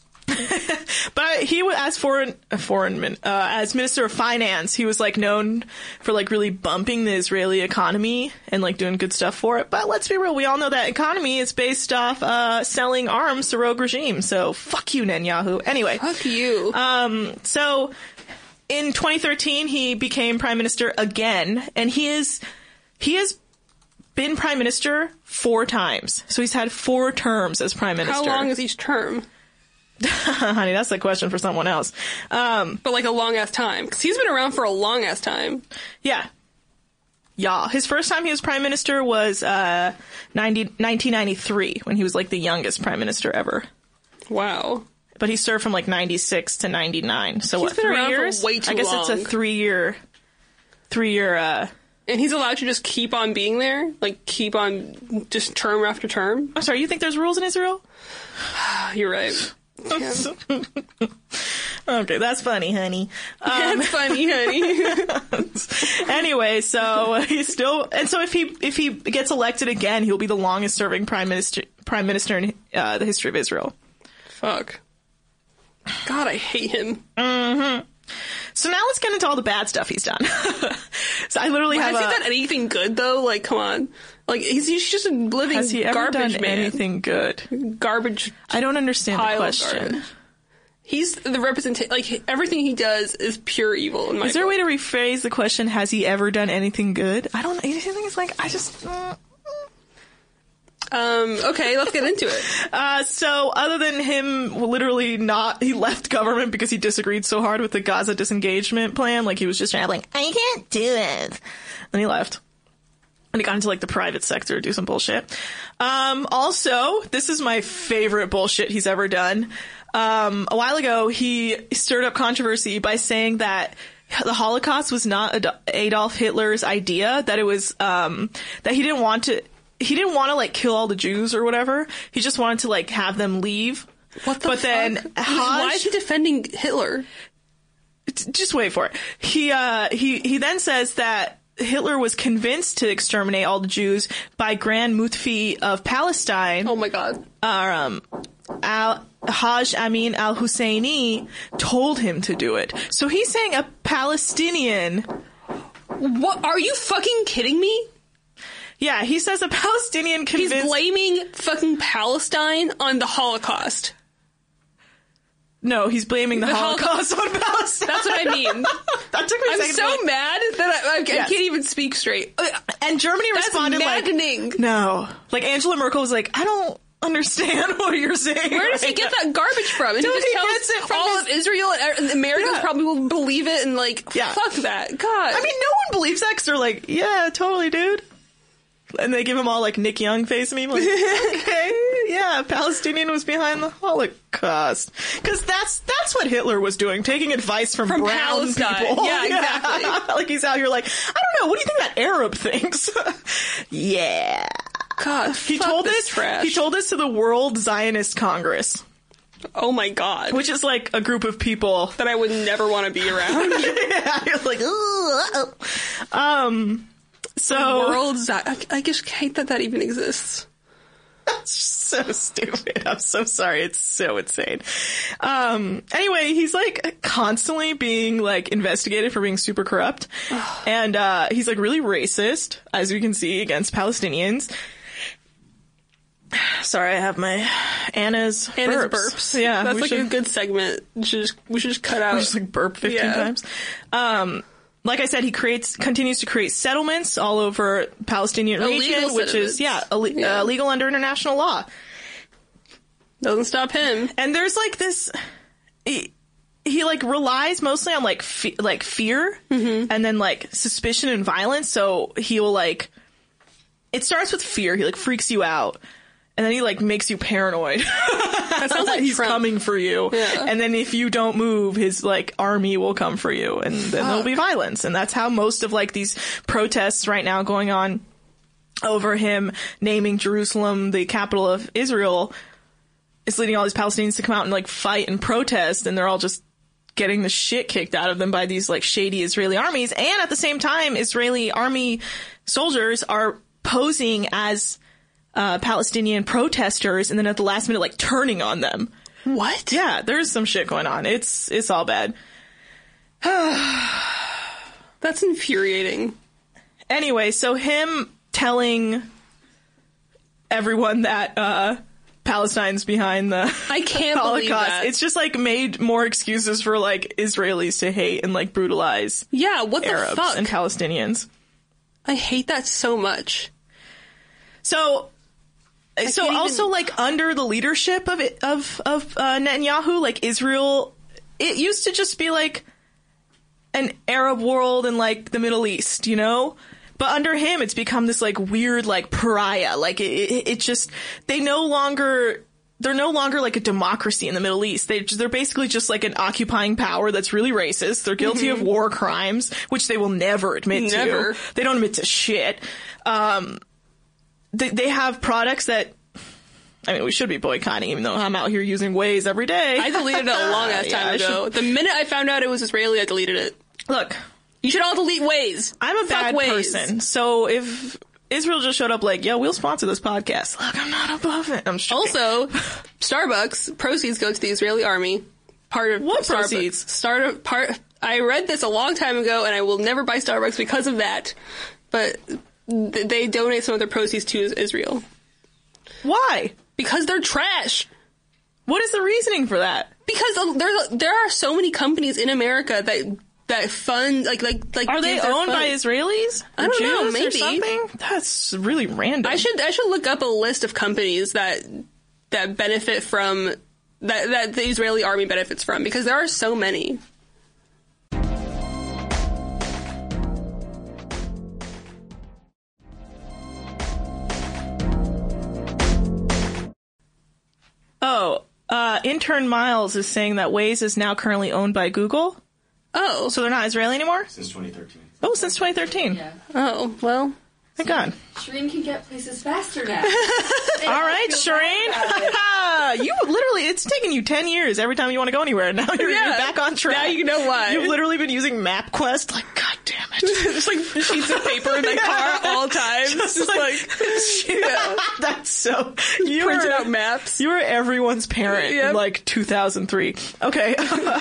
but he was as foreign, foreign, uh, as Minister of Finance, he was like known for like really bumping the Israeli economy and like doing good stuff for it. But let's be real, we all know that economy is based off uh selling arms to rogue regimes. So fuck you, Netanyahu. Anyway, fuck you. Um, so in twenty thirteen, he became prime minister again, and he is he has been prime minister four times. So he's had four terms as prime minister. How long is each term? Honey, that's a question for someone else. Um, but like a long ass time. Because he's been around for a long ass time. Yeah. Yeah. His first time he was prime minister was uh, nineteen ninety-three, when he was like the youngest prime minister ever. Wow. But he served from like ninety-six to ninety-nine. So he's what, been three around years? For way too I guess long. it's a three year, three year, uh, and he's allowed to just keep on being there? Like, keep on just term after term? I'm sorry, you think there's rules in Israel? You're right. Okay, that's funny, honey. Um, that's funny, honey. Anyway, so he's still, and so if he if he gets elected again, he'll be the longest serving prime minister prime minister in uh, the history of Israel. Fuck. God, I hate him. Mm-hmm. So now let's get into all the bad stuff he's done. So I literally well, have. Has a, he done anything good though? Like, come on. Like, he's, he's just a living has he ever garbage done man. anything good? Garbage. I don't understand the question. He's the representation. Like, everything he does is pure evil. In my is there book. a way to rephrase the question? Has he ever done anything good? I don't. Anything is like I just. Uh, Um, okay, let's get into it. Uh, so other than him literally not, he left government because he disagreed so hard with the Gaza disengagement plan. Like he was just trying to like, I can't do it. Then he left. And he got into like the private sector to do some bullshit. Um, also, this is my favorite bullshit he's ever done. Um, a while ago, he stirred up controversy by saying that the Holocaust was not Ad- Adolf Hitler's idea, that it was, um, that he didn't want to, He didn't want to, like, kill all the Jews or whatever. He just wanted to, like, have them leave. What the but fuck? then Haj, why is he defending Hitler? Just wait for it. He, uh, he, he then says that Hitler was convinced to exterminate all the Jews by Grand Mufti of Palestine. Oh my god. Uh, um, Al, Haj Amin al-Husseini told him to do it. So he's saying a Palestinian... What? Are you fucking kidding me? Yeah, he says a Palestinian convinced... He's blaming fucking Palestine on the Holocaust. No, he's blaming the, The Holocaust, on Palestine. That's what I mean. That took me a I'm second so to, like, mad that I, I, I Yes. can't even speak straight. Uh, And Germany That's responded maddening. like, no. Like, Angela Merkel was like, I don't understand what you're saying. Where does he right get now." that garbage from? And Dude, he just he tells gets it from all his- of Israel and Americans Yeah. probably will believe it and like, Yeah. fuck that. God. I mean, no one believes that because they're like, yeah, totally, dude. And they give him all like Nick Young face meme, like, okay, yeah, Palestinian was behind the Holocaust. Because that's that's what Hitler was doing, taking advice from, From brown Palestine. people. Yeah, exactly. Like he's out here like, I don't know, what do you think that Arab thinks? Yeah. God, He fuck told this this. trash. He told this to the World Zionist Congress, oh my God. which is like a group of people. that I would never want to be around. Yeah, you're like, "Ugh, uh-oh." um. So World Zi- I, I just hate that that even exists. That's so stupid. I'm so sorry. It's so insane. Um, anyway, he's like constantly being like investigated for being super corrupt. And, uh, he's like really racist, as we can see, against Palestinians. Sorry, I have my Anna's And burps. his burps. Yeah. That's we like should, a good segment. We should just, we should just cut out. we just like burp fifteen Yeah. times. Um, like I said, he creates, continues to create settlements all over Palestinian Illegal region, which settlements. is, yeah, Ill- Yeah. Uh, legal under international law. Doesn't stop him. And there's like this, he, he like relies mostly on like fe- like fear and then like suspicion and violence. So he'll like, it starts with fear. He like freaks you out, and then he like makes you paranoid. That sounds like He's Trump. coming for you. Yeah. And then if you don't move, his like army will come for you, and then there'll be violence. And that's how most of like these protests right now going on over him naming Jerusalem the capital of Israel is leading all these Palestinians to come out and like fight and protest, and they're all just getting the shit kicked out of them by these like shady Israeli armies. And at the same time, Israeli army soldiers are posing as uh, Palestinian protesters, and then at the last minute, like turning on them. What? Yeah, there's some shit going on. It's it's all bad. That's infuriating. Anyway, so him telling everyone that uh, Palestine's behind the I can't believe Holocaust, that. it's just like made more excuses for like Israelis to hate and like brutalize Yeah, what the Arabs fuck? and Palestinians. I hate that so much. So, so can't also even- like under the leadership of it, of of uh, Netanyahu, like Israel, it used to just be like an Arab world and like the Middle East, you know. But under him, it's become this like weird like pariah. Like it, it, it just they no longer. They're no longer like a democracy in the Middle East. They, they're basically just like an occupying power that's really racist. They're guilty of war crimes, which they will never admit Never. to. They don't admit to shit. Um, they, they have products that, I mean, we should be boycotting, even though I'm out here using Waze every day. I deleted it a long ass Yeah, time I ago. should- The minute I found out it was Israeli, I deleted it. Look, You should all delete Waze. I'm a Fuck bad Waze. person, so if Israel just showed up like, yo, we'll sponsor this podcast. Look, I'm not above it. I'm just joking. Also, Starbucks proceeds go to the Israeli army. Part of What Starbucks. proceeds? Start part. I read this a long time ago, and I will never buy Starbucks because of that. But th- they donate some of their proceeds to Israel Why? because they're trash. What is the reasoning for that? Because there there are so many companies in America that that fund like like like Are they give their owned by funds. Israelis? I don't know, Jews or maybe. something? That's really random. I should I should look up a list of companies that that benefit from that that the Israeli army benefits from, because there are so many. Oh, uh, intern Miles is saying that Waze is now currently owned by Google, Oh, so they're not Israeli anymore? Since twenty thirteen. Oh, since twenty thirteen. Yeah. oh well. Thank God. Shireen can get places faster now. All right, feel bad Shireen. You literally, it's taken you ten years every time you want to go anywhere, and now you're, Yeah. you're back on track. Now you know why. You've literally been using MapQuest. Like, God damn it. Just like sheets of paper in the car all times. Just, Just like, yeah. That's so. You Printed were, out maps. You were everyone's parent Yep. in like two thousand three. Okay.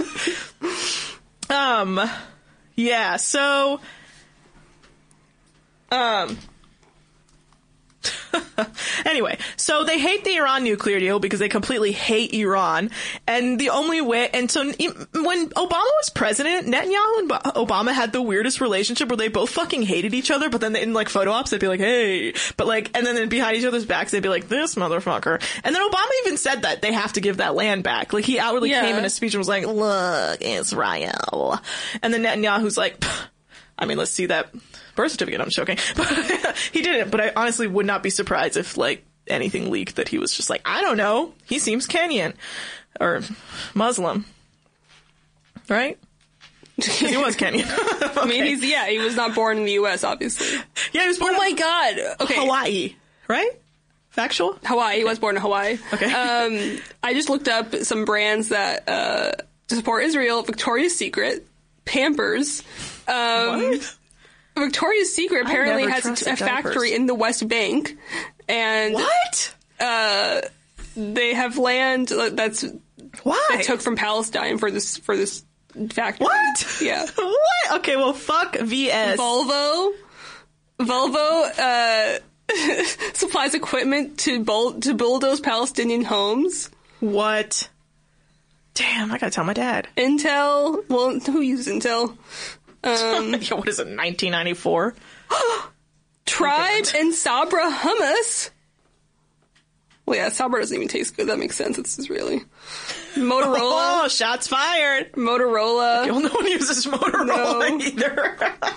um, yeah, so, um, Anyway, so they hate the Iran nuclear deal because they completely hate Iran. And the only way, and so when Obama was president, Netanyahu and Obama had the weirdest relationship where they both fucking hated each other, but then in like photo ops, they'd be like, hey, but like, and then behind each other's backs, they'd be like, this motherfucker. And then Obama even said that they have to give that land back. Like he outwardly Yeah. came in a speech and was like, look, Israel. And then Netanyahu's like, I mean, let's see that birth certificate. I'm joking. But he didn't. But I honestly would not be surprised if like anything leaked that he was just like, I don't know. He seems Kenyan or Muslim. Right? He was Kenyan. Okay. I mean, he's, yeah, he was not born in the U S, obviously. Yeah, he was born Oh in my god. Okay. Hawaii. Right? Factual? Hawaii. He was born in Hawaii. Okay. Um, I just looked up some brands that, uh, support Israel. Victoria's Secret, Pampers, um, What? Victoria's Secret apparently never has trusted a, a factory diapers. in the West Bank, and What? uh, they have land that's Why? they took from Palestine for this for this factory. What? Yeah. What? Okay, well, fuck V S. Volvo, Volvo uh, supplies equipment to bull- to bulldoze Palestinian homes. What? Damn, I gotta tell my dad. Intel, well, who uses Intel? Um, Yeah, what is it, nineteen ninety-four? Tribe and Sabra hummus. Well, yeah, Sabra doesn't even taste good. That makes sense. It's Israeli. Motorola. Oh, shots fired. Motorola. Well, no one uses Motorola No. either.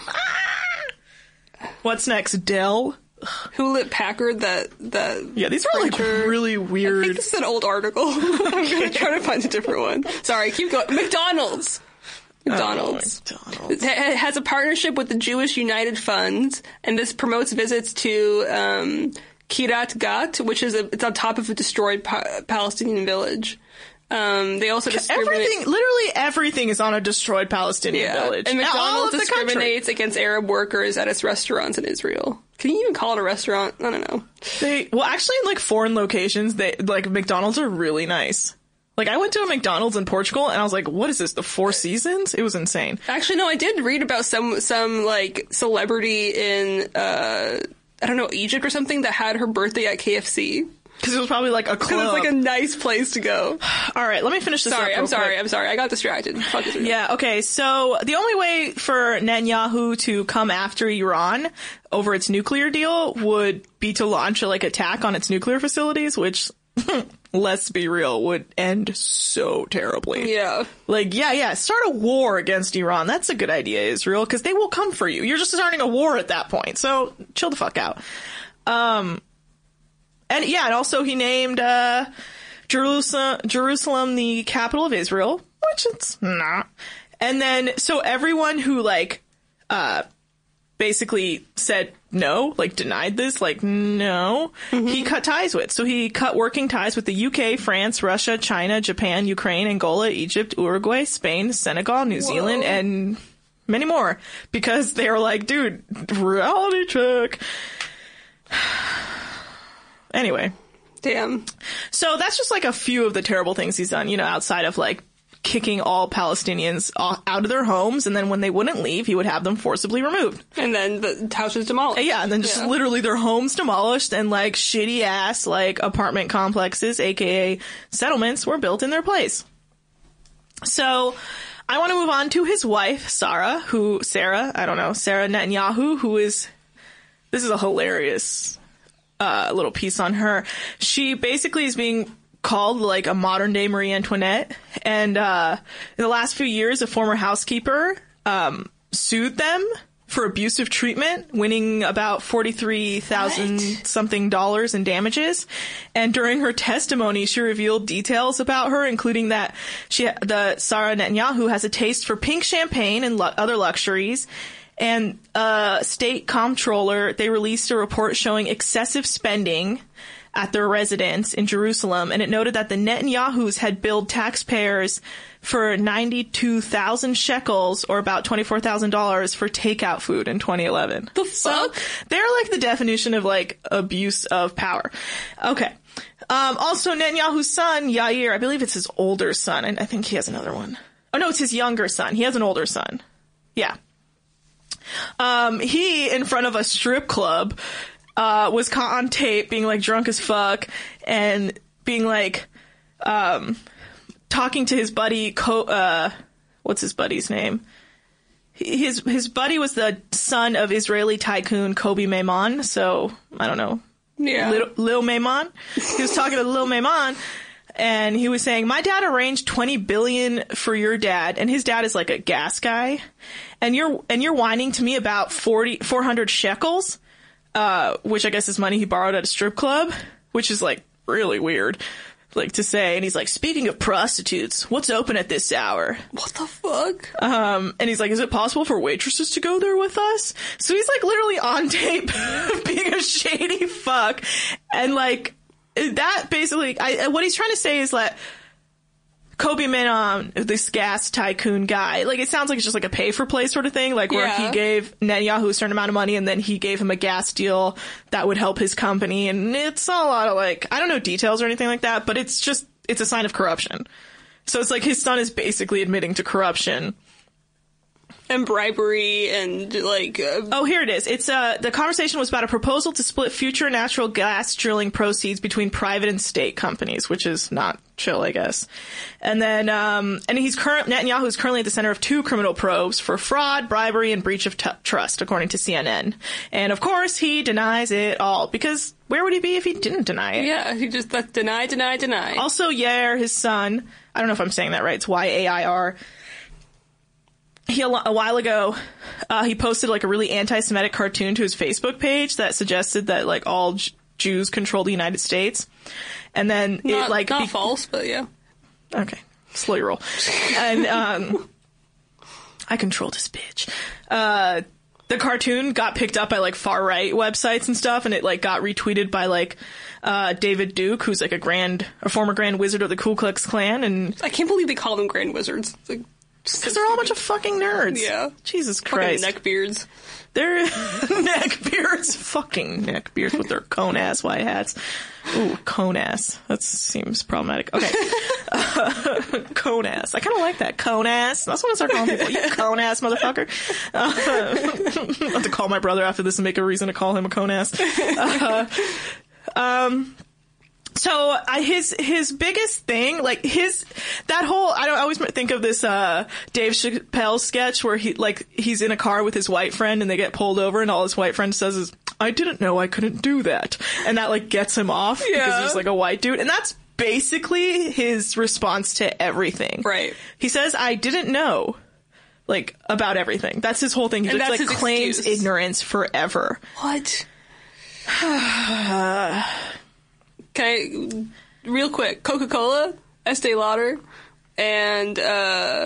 What's next? Dell? Hewlett Packard. That that. Yeah, these are like printer. really I think weird. this is an old article. I'm gonna try to find a different one. Sorry, keep going. McDonald's. McDonald's. Oh, McDonald's. It has a partnership with the Jewish United Fund, and this promotes visits to um, Kiryat Gat, which is a, it's on top of a destroyed pa- Palestinian village. Um, they also discriminate. Everything, literally everything is on a destroyed Palestinian Yeah, village. and All McDonald's of the country. discriminates against Arab workers at its restaurants in Israel. Can you even call it a restaurant? I don't know. They, well, actually, in like foreign locations, they like McDonald's are really nice. Like, I went to a McDonald's in Portugal, and I was like, what is this, the Four Seasons? It was insane. Actually, no, I did read about some some like celebrity in uh, I don't know, Egypt or something that had her birthday at K F C. Because it was probably like a It club. was like a nice place to go. All right, let me finish this up Sorry, real I'm sorry, quick. I'm sorry. I got distracted. Fuck Israel. Yeah, okay, so the only way for Netanyahu to come after Iran over its nuclear deal would be to launch a, like, attack on its nuclear facilities, which, let's be real, would end so terribly. Yeah. Like, yeah, yeah, start a war against Iran. That's a good idea, Israel, because they will come for you. You're just starting a war at that point, so chill the fuck out. Um... And yeah, and also he named uh, Jerusalem, Jerusalem the capital of Israel, which it's not. And then, so everyone who like, uh, basically said no, like denied this, like no, mm-hmm. he cut ties with. So he cut working ties with the U K, France, Russia, China, Japan, Ukraine, Angola, Egypt, Uruguay, Spain, Senegal, New Whoa. Zealand, and many more. Because they were like, dude, reality check. Anyway. Damn. So that's just like a few of the terrible things he's done, you know, outside of like kicking all Palestinians out of their homes, and then when they wouldn't leave, he would have them forcibly removed. And then the house was demolished. Yeah, and then just Yeah. literally their homes demolished, and like shitty ass like apartment complexes, aka settlements, were built in their place. So I want to move on to his wife, Sarah, who, Sarah, I don't know, Sarah Netanyahu, who is, this is a hilarious uh, little piece on her. She basically is being called like a modern day Marie Antoinette. And uh, in the last few years, a former housekeeper um, sued them for abusive treatment, winning about forty-three thousand something dollars in damages. And during her testimony, she revealed details about her, including that she, the Sarah Netanyahu has a taste for pink champagne and lu- other luxuries. And uh, state comptroller, they released a report showing excessive spending at their residence in Jerusalem, and it noted that the Netanyahus had billed taxpayers for ninety-two thousand shekels, or about twenty-four thousand dollars, for takeout food in twenty eleven. The fuck? So, they're like the definition of like abuse of power. Okay. Um, also, Netanyahu's son, Yair, I believe it's his older son, and I think he has another one. Oh no, it's his younger son. He has an older son. Yeah. Um, he, in front of a strip club, uh, was caught on tape being like drunk as fuck and being like, um, talking to his buddy, Co- uh, what's his buddy's name? His his buddy was the son of Israeli tycoon Kobi Maimon, so I don't know. Yeah. Lil, Lil Maimon. He was talking to Lil Maimon, and he was saying, my dad arranged twenty billion for your dad, and his dad is like a gas guy, and you're and you're whining to me about forty, four hundred shekels, uh, which I guess is money he borrowed at a strip club, which is like really weird. Like to say, and he's like, speaking of prostitutes, what's open at this hour? What the fuck? Um, and he's like, is it possible for waitresses to go there with us? So he's like literally on tape being a shady fuck. And like, that basically, I, what he's trying to say is that Kobi Maimon, this gas tycoon guy, like it sounds like it's just like a pay for play sort of thing, like where Yeah. he gave Netanyahu a certain amount of money and then he gave him a gas deal that would help his company. And it's a lot of like, I don't know details or anything like that, but it's just, it's a sign of corruption. So it's like his son is basically admitting to corruption. And bribery and like uh, Oh, here it is. It's uh the conversation was about a proposal to split future natural gas drilling proceeds between private and state companies, which is not chill, I guess. And then um and he's current Netanyahu is currently at the center of two criminal probes for fraud, bribery, and breach of t- trust, according to C N N. And of course, he denies it all because where would he be if he didn't deny it? yeah, he just like deny, deny, deny. Also, Yair, his son, I don't know if I'm saying that right. It's Y A I R. He, a while ago, uh, he posted like a really anti-Semitic cartoon to his Facebook page that suggested that like all J- Jews control the United States. And then not, it like, not be- false, but yeah. okay, slow your roll. And, um, I control this bitch. Uh, the cartoon got picked up by like far right websites and stuff, and it like got retweeted by like, uh, David Duke, who's like a grand, a former grand wizard of the Ku Klux Klan, and I can't believe they call them Grand Wizards. It's like, because they're all a bunch of fucking nerds. Yeah. Jesus fucking Christ. neckbeards. They're neckbeards. Fucking neckbeards with their cone ass white hats. Ooh, cone ass. That seems problematic. Okay. Uh, cone ass. I kind of like that. Cone ass. That's what I start calling people. You cone ass motherfucker. Uh, I'll have to call my brother after this and make a reason to call him a cone ass. Uh, um, So uh, his his biggest thing, like his that whole I don't I always think of this uh Dave Chappelle sketch where he like he's in a car with his white friend and they get pulled over and all his white friend says is I didn't know I couldn't do that, and that like gets him off Yeah. because he's like a white dude, and that's basically his response to everything. Right. He says I didn't know like about everything. That's his whole thing. He And just that's like his claims excuse. ignorance forever. What? Can I, real quick, Coca-Cola, Estee Lauder, and, uh,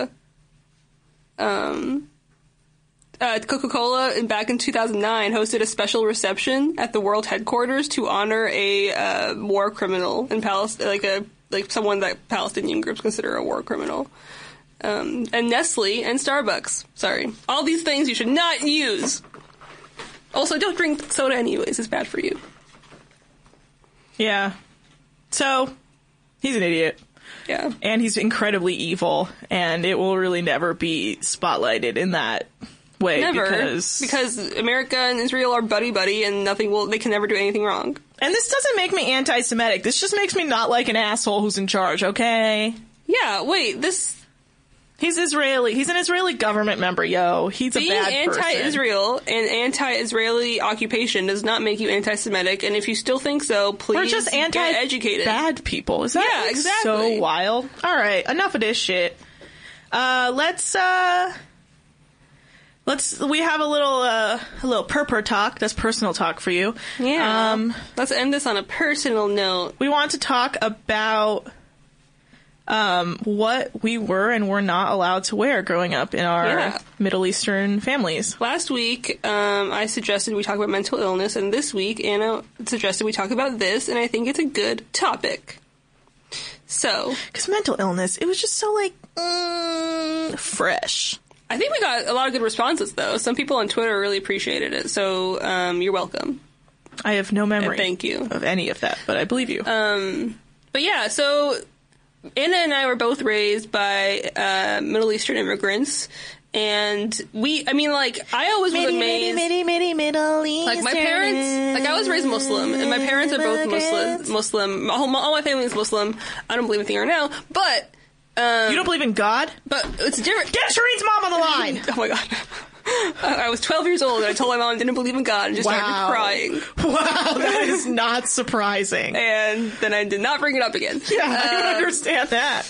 um, uh, Coca-Cola, in, back in two thousand nine, hosted a special reception at the world headquarters to honor a, uh, war criminal in Palestine, like a, like someone that Palestinian groups consider a war criminal. Um, and Nestle and Starbucks. Sorry. All these things you should not use. Also, don't drink soda anyways, it's bad for you. Yeah. So, he's an idiot. Yeah. And he's incredibly evil, and it will really never be spotlighted in that way. Never. Because... because America and Israel are buddy-buddy, and nothing will, they can never do anything wrong. And this doesn't make me anti-Semitic. This just makes me not like an asshole who's in charge, okay? Yeah, wait, this... He's Israeli. He's an Israeli government member, yo. He's a Being bad person. anti-Israel and anti-Israeli occupation does not make you anti-Semitic, and if you still think so, please We're just get educated. anti-bad people. Is that Yeah, like, exactly. so wild? All right, enough of this shit. Uh, let's, uh... Let's, we have a little, uh, a little purpur talk. That's personal talk for you. Yeah. Um, Let's end this on a personal note. we want to talk about, um, what we were and were not allowed to wear growing up in our Yeah. Middle Eastern families. Last week, um, I suggested we talk about mental illness, and this week, Anna suggested we talk about this, and I think it's a good topic. So, Because mental illness, it was just so, like, mm, fresh. I think we got a lot of good responses, though. Some people on Twitter really appreciated it, so um, you're welcome. I have no memory And thank you. of any of that, but I believe you. Um, but yeah, so Anna and I were both raised by uh, Middle Eastern immigrants, And we, I mean, like, I always was amazed. Mitty, mitty, Middle East. Like, my parents, like, I was raised Muslim, and my parents are both Muslim. Muslim. All, all my family is Muslim. I don't believe anything right now, but... Um, you don't believe in God? But it's different. Get Shireen's mom on the line! Oh my god. I was twelve years old and I told my mom I didn't believe in God and just wow. started crying. Wow, that is not surprising. And then I did not bring it up again. Yeah, I don't uh, understand that.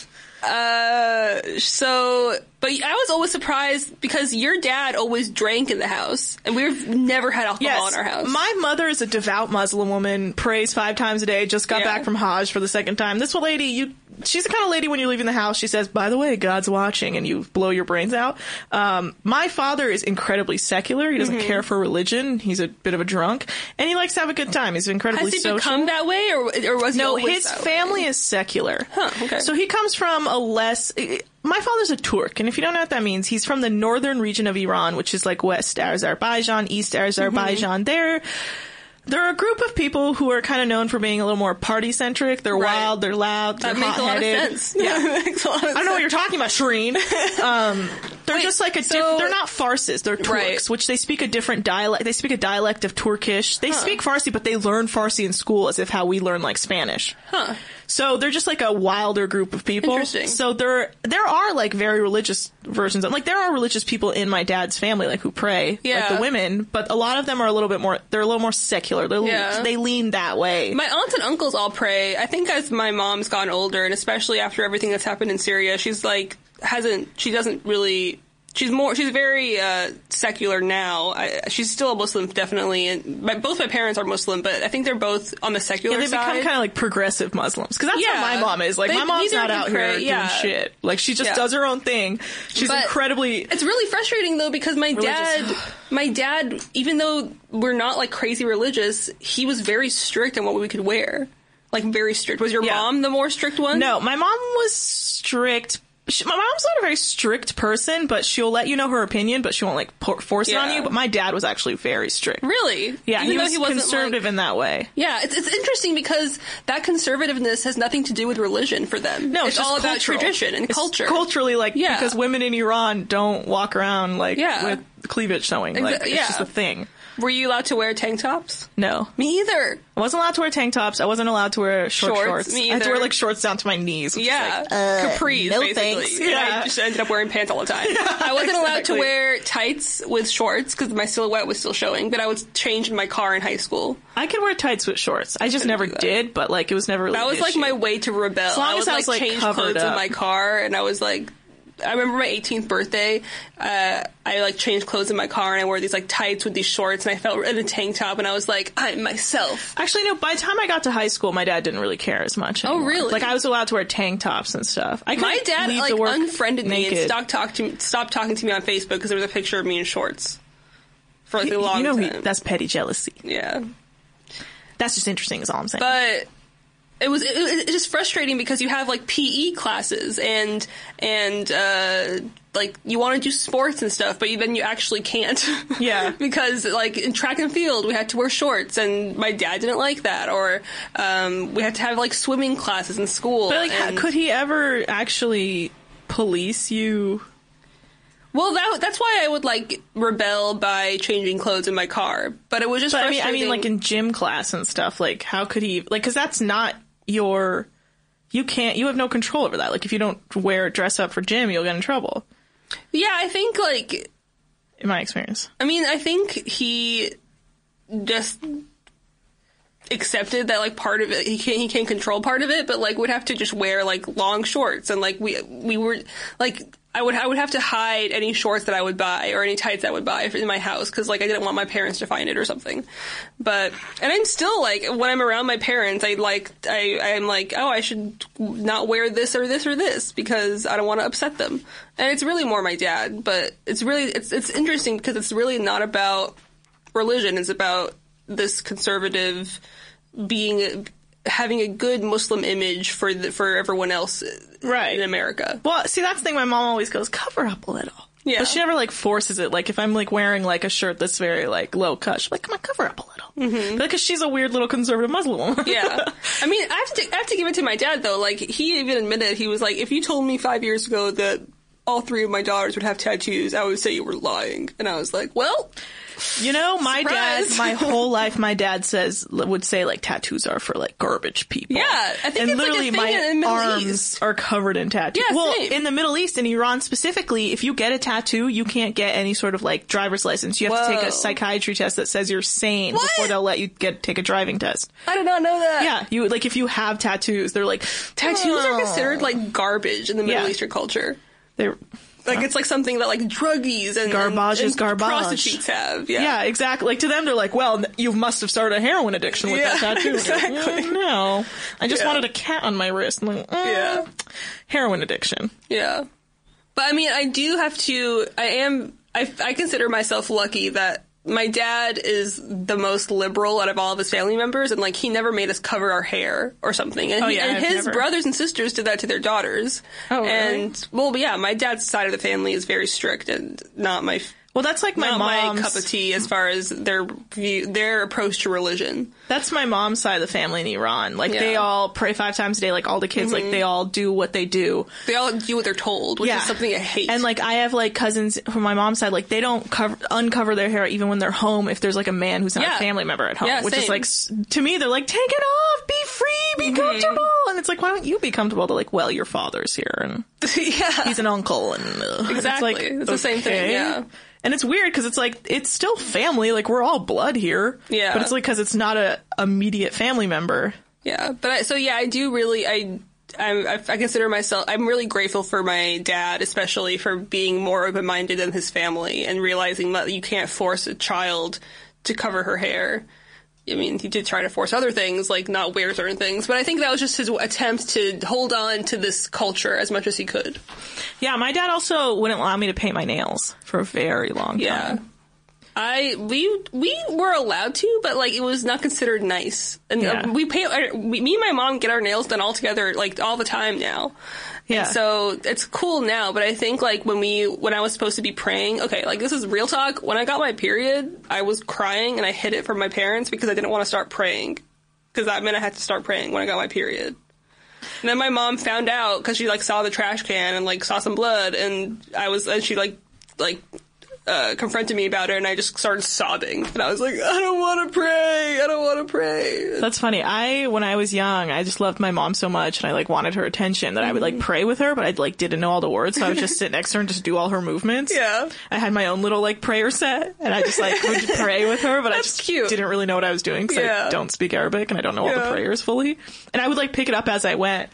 Uh, so, but I was always surprised because your dad always drank in the house and we've never had alcohol yes, in our house. My mother is a devout Muslim woman, prays five times a day, just got Yeah. back from Hajj for the second time. This lady, you, she's the kind of lady when you're leaving the house, she says, by the way, God's watching, and you blow your brains out. Um, my father is incredibly secular. He doesn't Mm-hmm. care for religion. He's a bit of a drunk, and he likes to have a good time. He's incredibly Has he social. become that way or, or was he No, always his that family way? is secular. Huh, okay. So he comes from a less... My father's a Turk, and if you don't know what that means, he's from the northern region of Iran, which is like West Azerbaijan, East Azerbaijan. Mm-hmm. They're... They're a group of people who are kind of known for being a little more party-centric. They're Right. wild, they're loud, they're That makes a lot of hot-headed. sense. Yeah. That makes a lot of sense. I don't know what you're talking about, Shireen. Um, they're Wait, just like a so- diff- they're not Farsis, they're Turks, Right. which they speak a different dialect. They speak a dialect of Turkish. They speak Farsi, but they learn Farsi in school as if how we learn like Spanish. Huh. So they're just like a wilder group of people. Interesting. So there, there are like very religious versions of, like there are religious people in my dad's family, like who pray, Yeah. like the women, but a lot of them are a little bit more, they're a little more secular. They're, Yeah. they lean that way. My aunts and uncles all pray. I think as my mom's gotten older, and especially after everything that's happened in Syria, she's like, hasn't, she doesn't really, she's more, she's very uh, secular now. I, she's still a Muslim, definitely. And my, both my parents are Muslim, but I think they're both on the secular Yeah, they side. become kind of like progressive Muslims. Because that's Yeah. how my mom is. Like, They- my mom's neither not can out pray, here yeah. doing shit. Like, she just Yeah. does her own thing. She's But incredibly... It's really frustrating though because my Religious. dad, my dad, even though we're not like crazy religious, he was very strict on what we could wear. Like very strict. Was your Yeah. mom the more strict one? No, my mom was strict. She, my mom's not a very strict person, but she'll let you know her opinion, but she won't like pour, force it on Yeah. you. But my dad was actually very strict. Really? Yeah, Even he though was wasn't, conservative like- in that way. Yeah, it's, it's interesting because that conservativeness has nothing to do with religion for them. No, it's, it's, just all about cultural. tradition and It's culture. Culturally, like, Yeah. because women in Iran don't walk around like Yeah. with cleavage showing. Like, Exa- it's yeah. just a thing. Were you allowed to wear tank tops? No. Me either. I wasn't allowed to wear tank tops. I wasn't allowed to wear short Shorts, shorts. me I had to wear either. like shorts down to my knees. Which Yeah, is like, uh, capris no basically. thanks. And Yeah. I just ended up wearing pants all the time. I wasn't allowed to exactly. wear tights with shorts because my silhouette was still showing. But I was changed in my car in high school. I could wear tights with shorts. I just never do that. did, but like it was never really. That an was like issue. my way to rebel. As long I as would I like was, like, change covered clothes in up. my car, and I was like. I remember my eighteenth birthday, uh, I like changed clothes in my car and I wore these like tights with these shorts and I felt in a tank top and I was like, I'm myself. Actually, no. By the time I got to high school, my dad didn't really care as much. Oh, anymore. really? Like I was allowed to wear tank tops and stuff. I My couldn't dad leave like to work unfriended me and naked. stopped, talk to me, stopped talking to me on Facebook because there was a picture of me in shorts. For like a You, long you know, time. he, that's petty jealousy. yeah. That's just interesting. Is all I'm saying. But it was it, it's just frustrating because you have like P E classes and and uh, like you want to do sports and stuff, but you, then you actually can't. Yeah. Because like in track and field, we had to wear shorts, and my dad didn't like that. Or um, we had to have like swimming classes in school. but like, and, could he ever actually police you? well, that that's why I would like rebel by changing clothes in my car. But it was just But I mean, frustrating. I mean, like in gym class and stuff. Like, how could he? Like, because that's not your. You can't. You have no control over that. Like, if you don't wear dress up for gym, you'll get in trouble. yeah, I think like. In my experience. I mean, I think he just accepted that like part of it he can't he can't control part of it, but like would have to just wear like long shorts and like we we were like I would I would have to hide any shorts that I would buy or any tights I would buy in my house because like I didn't want my parents to find it or something. But and I'm still like when I'm around my parents, I like I I'm like oh I should not wear this or this or this because I don't want to upset them. And it's really more my dad, but it's really it's it's interesting because it's really not about religion. It's about this conservative being having a good Muslim image for the, for everyone else Right. in America. Well, see, that's the thing. My mom always goes, cover up a little. Yeah. But she never like forces it. Like if I'm like wearing like a shirt that's very like low cut, she's like, come on, cover up a little. Mm-hmm. Because she's a weird little conservative Muslim woman. Yeah. I mean, I have to I have to give it to my dad though. Like he even admitted he was like, if you told me five years ago that all three of my daughters would have tattoos, I would say you were lying. And I was like, well... You know, my Surprise. dad, my whole life, my dad says, would say, like, tattoos are for, like, garbage people. Yeah, I think and it's literally like a thing my in the Middle arms East. are covered in tattoos. Yeah, well, same. in the Middle East, in Iran specifically, if you get a tattoo, you can't get any sort of, like, driver's license. You have to take Whoa. a psychiatry test that says you're sane What? before they'll let you get take a driving test. I did not know that. Yeah, you like if you have tattoos, they're like Tattoos "Oh." are considered, like, garbage in the Middle Yeah. Eastern culture. They're Like, it's like something that, like, druggies and, Garbage and, is and garbage. prostitutes have. Yeah. Yeah, exactly. Like, to them, they're like, well, you must have started a heroin addiction with Yeah, that tattoo. exactly. Like, no. I just Yeah. wanted a cat on my wrist. I'm like, mm, Yeah. heroin addiction. Yeah. But, I mean, I do have to... I am... I, I consider myself lucky that my dad is the most liberal out of all of his family members, and, like, he never made us cover our hair or something. And, Oh, he, yeah, and I've his never- brothers and sisters did that to their daughters. Oh, really? And, well, yeah, my dad's side of the family is very strict and not my... Well, that's like my not mom's. my cup of tea as far as their view, their approach to religion. That's my mom's side of the family in Iran. Like, Yeah. they all pray five times a day. Like, all the kids, like, they all do what they do. They all do what they're told, which Yeah. is something I hate. And, like, I have, like, cousins from my mom's side, like, they don't cover, uncover their hair even when they're home if there's, like, a man who's not Yeah. a family member at home. Yeah, which is, same. like, s- to me, they're like, take it off, be free, be comfortable. And it's like, why don't you be comfortable? They're like, well, your father's here, and yeah. he's an uncle, and uh, Exactly. It's, like, It's the same thing, okay. yeah. And it's weird because it's like, it's still family, like, we're all blood here. Yeah. But it's like, because it's not a immediate family member. Yeah, but I, so yeah, I do really, I, I, I consider myself, I'm really grateful for my dad, especially for being more open-minded than his family and realizing that you can't force a child to cover her hair. I mean, he did try to force other things, like not wear certain things, but I think that was just his attempt to hold on to this culture as much as he could. Yeah, my dad also wouldn't allow me to paint my nails for a very long time. Yeah. I we we were allowed to, but like it was not considered nice. And Yeah. uh, we pay uh, we, me and my mom get our nails done all together, like all the time now. Yeah. And so it's cool now, but I think like when we when I was supposed to be praying, okay, like this is real talk. When I got my period, I was crying and I hid it from my parents because I didn't want to start praying, because that meant I had to start praying when I got my period. And then my mom found out because she like saw the trash can and like saw some blood, and I was and she like like. Uh, confronted me about it, and I just started sobbing. And I was like, I don't want to pray. I don't want to pray. That's funny. I, when I was young, I just loved my mom so much, and I like wanted her attention that I would like pray with her, but I like didn't know all the words, so I would just sit next to her and just do all her movements. Yeah. I had my own little like prayer set, and I just like would pray with her, but I That's just cute. didn't really know what I was doing because Yeah. I don't speak Arabic and I don't know all Yeah. the prayers fully. And I would like pick it up as I went.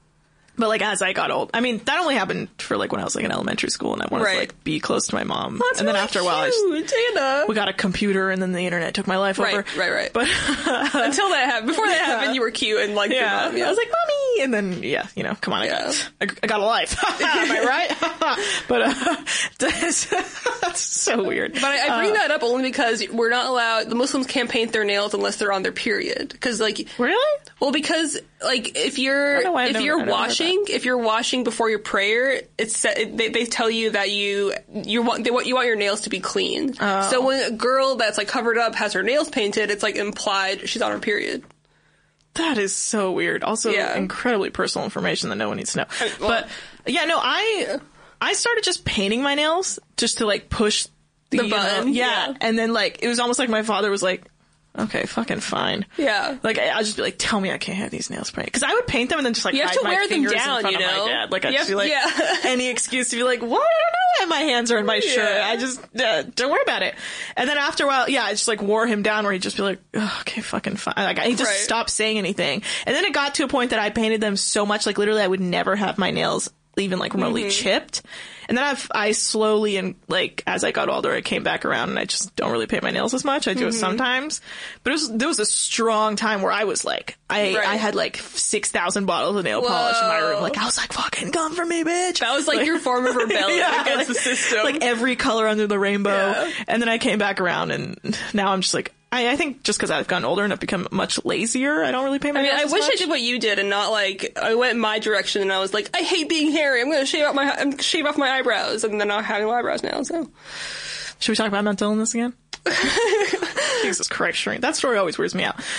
But like as I got old, I mean, that only happened for like when I was like in elementary school, and I wanted Right. to like be close to my mom. That's and then really after a while, I just, cute, Dana. we got a computer, and then the internet took my life Right, over. right, right. But Until that happened, before that happened, you were cute and like your yeah, mom. Yeah. I was like, mommy, and then yeah, you know, come on, I Yeah. got, I, I got a life. Am I right? But uh, that's, that's so weird. But I, I bring that up only because we're not allowed. The Muslims can't paint their nails unless they're on their period. Because like, Really? well, because like if you're I don't know why I've if never- you're I never heard washing if you're washing before your prayer, it's set- it, they, they tell you that you you want they want you want your nails to be clean. Oh. So when a girl that's like covered up has her nails painted, it's like implied she's on her period. That is so weird. Also, Yeah. incredibly personal information that no one needs to know. I- well- but yeah, no, I I started just painting my nails just to like push the, The you know- button, yeah. yeah. And then like it was almost like my father was like, okay, fucking fine. Yeah. Like I, I'll just be like, tell me I can't have these nails painted, because I would paint them and then just like You have hide to my wear them fingers down, in front you of know? my dad. Like I'd You just have- be like yeah. any excuse to be like, what? I don't know why my hands are in my shirt. Yeah. I just uh, don't worry about it. And then after a while, yeah, I just like wore him down where he'd just be like, oh, okay, fucking fine. Like he just Right. stopped saying anything. And then it got to a point that I painted them so much, like literally I would never have my nails even like remotely Mm-hmm. chipped. And then I've, I slowly and like as I got older, I came back around and I just don't really paint my nails as much. I do Mm-hmm. it sometimes, but it was, there was a strong time where I was like, I, Right. I had like six thousand bottles of nail polish in my Whoa. room. Like I was like, fucking come for me, bitch. That was like, your form of rebellion Yeah, against like- the system. Like every color under the rainbow. Yeah. And then I came back around and now I'm just like, I, I think just because I've gotten older and I've become much lazier, I don't really paint my I mean, nails I as wish much. I did what you did and not like I went my direction and I was like, I hate being hairy. I'm going to shave out my I'm gonna shave off my eyebrows, and then I have no eyebrows now. So Should we talk about mental illness again? Jesus Christ, Shrink. That story always weirds me out.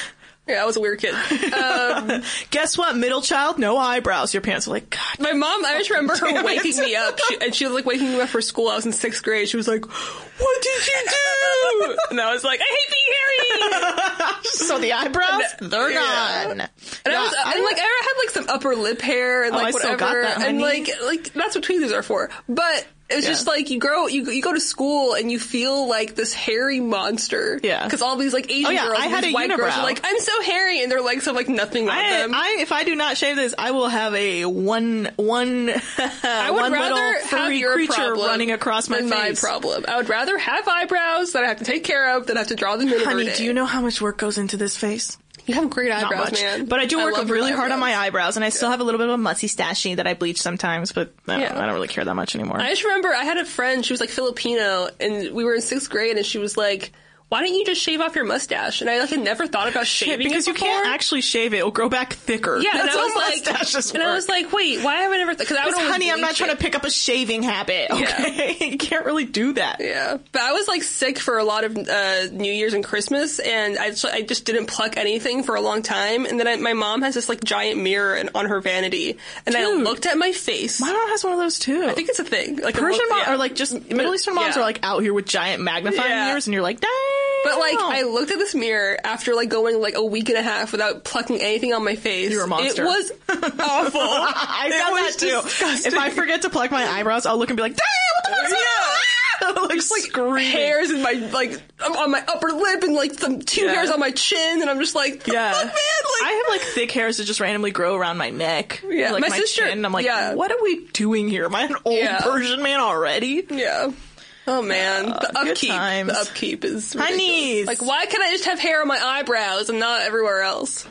Yeah, I was a weird kid. Um, Guess what? Middle child, no eyebrows. Your parents are like, God. my mom, I just remember her Damn it. waking me up, she, and she was like waking me up for school. I was in sixth grade. She was like, "What did you do?" And I was like, "I hate being hairy." So the eyebrows, they're Yeah. gone. And Yeah, I was, I- and like, I had like some upper lip hair and Oh, like I still whatever, got that, and honey. like, like that's what tweezers are for. But it's Yeah. just like you grow, you you go to school and you feel like this hairy monster. Yeah. because all these like Asian Oh, yeah, girls, I and had these a white girls unibrow. are like, "I'm so hairy," and their legs have like nothing on I, them. I, if I do not shave this, I will have a one, one, I would one rather little have furry your creature problem running across my than face. my problem. I would rather have eyebrows that I have to take care of than have to draw them in Honey, every day. do you know how much work goes into this face? You have great Not eyebrows, much. man. But I do work love your really hard on my eyebrows. eyebrows, and I still have a little bit of a mustache that I bleach sometimes, but I don't, Yeah. I don't really care that much anymore. I just remember I had a friend, she was like Filipino, and we were in sixth grade, and she was like, "Why don't you just shave off your mustache?" And I like had never thought about shaving because it you before. can't actually shave it; it'll grow back thicker. Yeah, That's and I how was like, mustaches and I work. was like, wait, why have I never? Because I would Because, always honey, I'm not bleach trying it. to pick up a shaving habit. Okay, you can't really do that. Yeah, but I was like sick for a lot of uh, New Year's and Christmas, and I just, I just didn't pluck anything for a long time. And then I, my mom has this like giant mirror in, on her vanity, and I Dude. looked at my face. My mom has one of those too. I think it's a thing. Like a Persian look- moms yeah. or like just Middle Eastern moms Yeah. are like out here with giant magnifying Yeah. mirrors, and you're like, dang. But like, I looked at this mirror after like going like a week and a half without plucking anything on my face. You're a monster. It was awful. I It found was that too. disgusting. If I forget to pluck my eyebrows, I'll look and be like, damn, what the fuck's Yeah. going on? Like, like screaming. hairs in my like on my upper lip and like some two Yeah. hairs on my chin, and I'm just like, the Yeah. fuck, man. Like, I have like thick hairs that just randomly grow around my neck. Yeah. Like My my, sister- chin. And I'm like, yeah. what are we doing here? Am I an old Yeah. Persian man already? yeah. Oh man, the good upkeep. times. The upkeep is ridiculous. Honeys. Like, why can't I just have hair on my eyebrows and not everywhere else?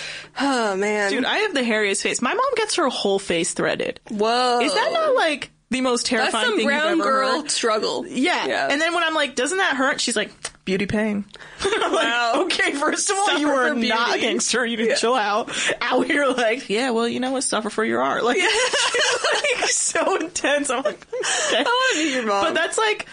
Oh man, Dude, I have the hairiest face. My mom gets her whole face threaded. whoa, Is that not like the most that's terrifying some thing brown you've ever girl heard? struggle? Yeah. yeah. And then when I'm like, doesn't that hurt? She's like, beauty pain. I'm Wow. like, okay, first of all, Suffer you are for not a beauty. gangster. You need Yeah. to chill out. Out here like, yeah, well, you know what? Suffer for your art. Like, she's like so intense. I'm like, okay. I want to be your mom. But that's like,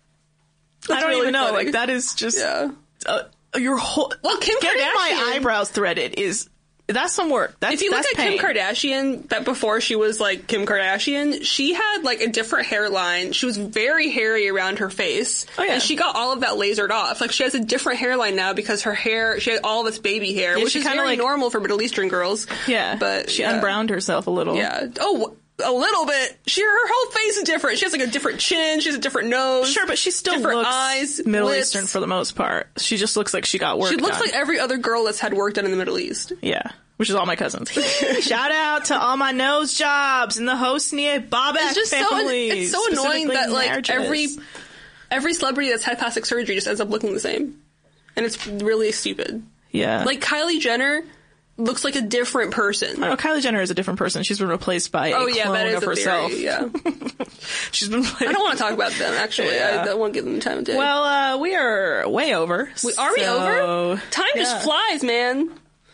I That's don't really even know. funny. Like, that is just, yeah. uh, your whole, Well, Kim getting my Kardashian- eyebrows threaded is, that's some work. That's, If you look that's at pain. Kim Kardashian, that before she was like Kim Kardashian, she had like a different hairline. She was very hairy around her face. Oh, yeah. And she got all of that lasered off. Like she has a different hairline now because her hair, she had all of this baby hair, Yeah, which she is kinda very like- normal for Middle Eastern girls. Yeah. But she yeah. unbrowned herself a little. Yeah. Oh, a little bit. She, her whole face is different. She has like a different chin. She has a different nose. Sure, but she still different looks eyes, Middle lips. Eastern for the most part. She just looks like she got work She looks done. like every other girl that's had work done in the Middle East. Yeah, which is all my cousins. Shout out to all my nose jobs and the Hosni Babak It's just family. so it's so annoying specifically that like marriages. every every celebrity that's had plastic surgery just ends up looking the same, and it's really stupid. yeah, Like Kylie Jenner looks like a different person. I know Kylie Jenner is a different person. She's been replaced by a Oh yeah, clone that is of a herself. theory. Yeah, She's been. Played. I don't want to talk about them. Actually, Yeah. I don't want to give them the time of day. Well, uh, we are way over. We- are we so- over? Time yeah. just flies, man.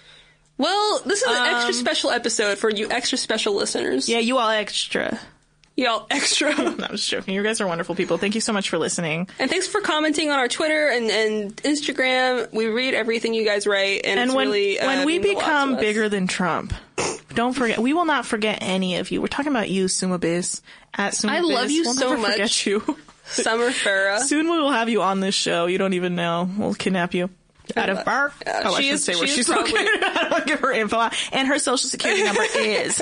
Well, this is an Um, extra special episode for you extra special listeners. Yeah, you all extra. Y'all extra. No, I'm just joking. You guys are wonderful people. Thank you so much for listening. And thanks for commenting on our Twitter and, and Instagram. We read everything you guys write, and, And it's when really uh, when we means a lot become to us. bigger than Trump, don't forget. We will not forget any of you. We're talking about you, Suma Biz. At Suma I Biz. love you we'll so never much. Forget you. Summer Farah. Soon we will have you on this show. You don't even know. We'll kidnap you. Out of bar. Yeah, oh, I she should is- say where she is she's probably- located. I don't give her info out. And her social security number is.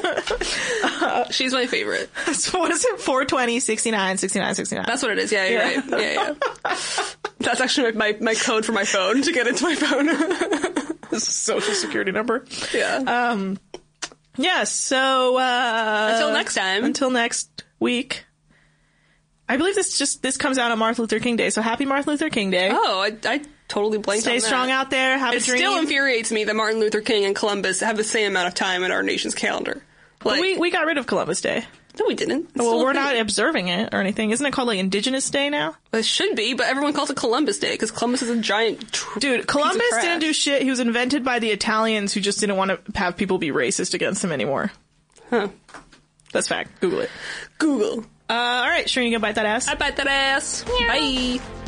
She's my favorite. So what is it? four twenty, sixty-nine, sixty-nine, sixty-nine. That's what it is. Yeah, you're Yeah. right. Yeah, yeah. That's actually my, my, my code for my phone to get into my phone. social security number. yeah. Um, yeah, so, uh. Until next time. Until next week. I believe this just, this comes out on Martin Luther King Day, so happy Martin Luther King Day. oh, I, I totally blanked Stay on that. strong out there, have It a dream. still infuriates me that Martin Luther King and Columbus have the same amount of time in our nation's calendar. Like, we, we got rid of Columbus Day. no, we didn't. It's Well, still a we're thing. not observing it or anything. Isn't it called like Indigenous Day now? It should be, but everyone calls it Columbus Day because Columbus is a giant. Tr- Dude, Columbus didn't do shit. He was invented by the Italians who just didn't want to have people be racist against him anymore. Huh. That's fact. Google it. Google. Uh, all right, sure you can bite that ass. I bite that ass. Bye.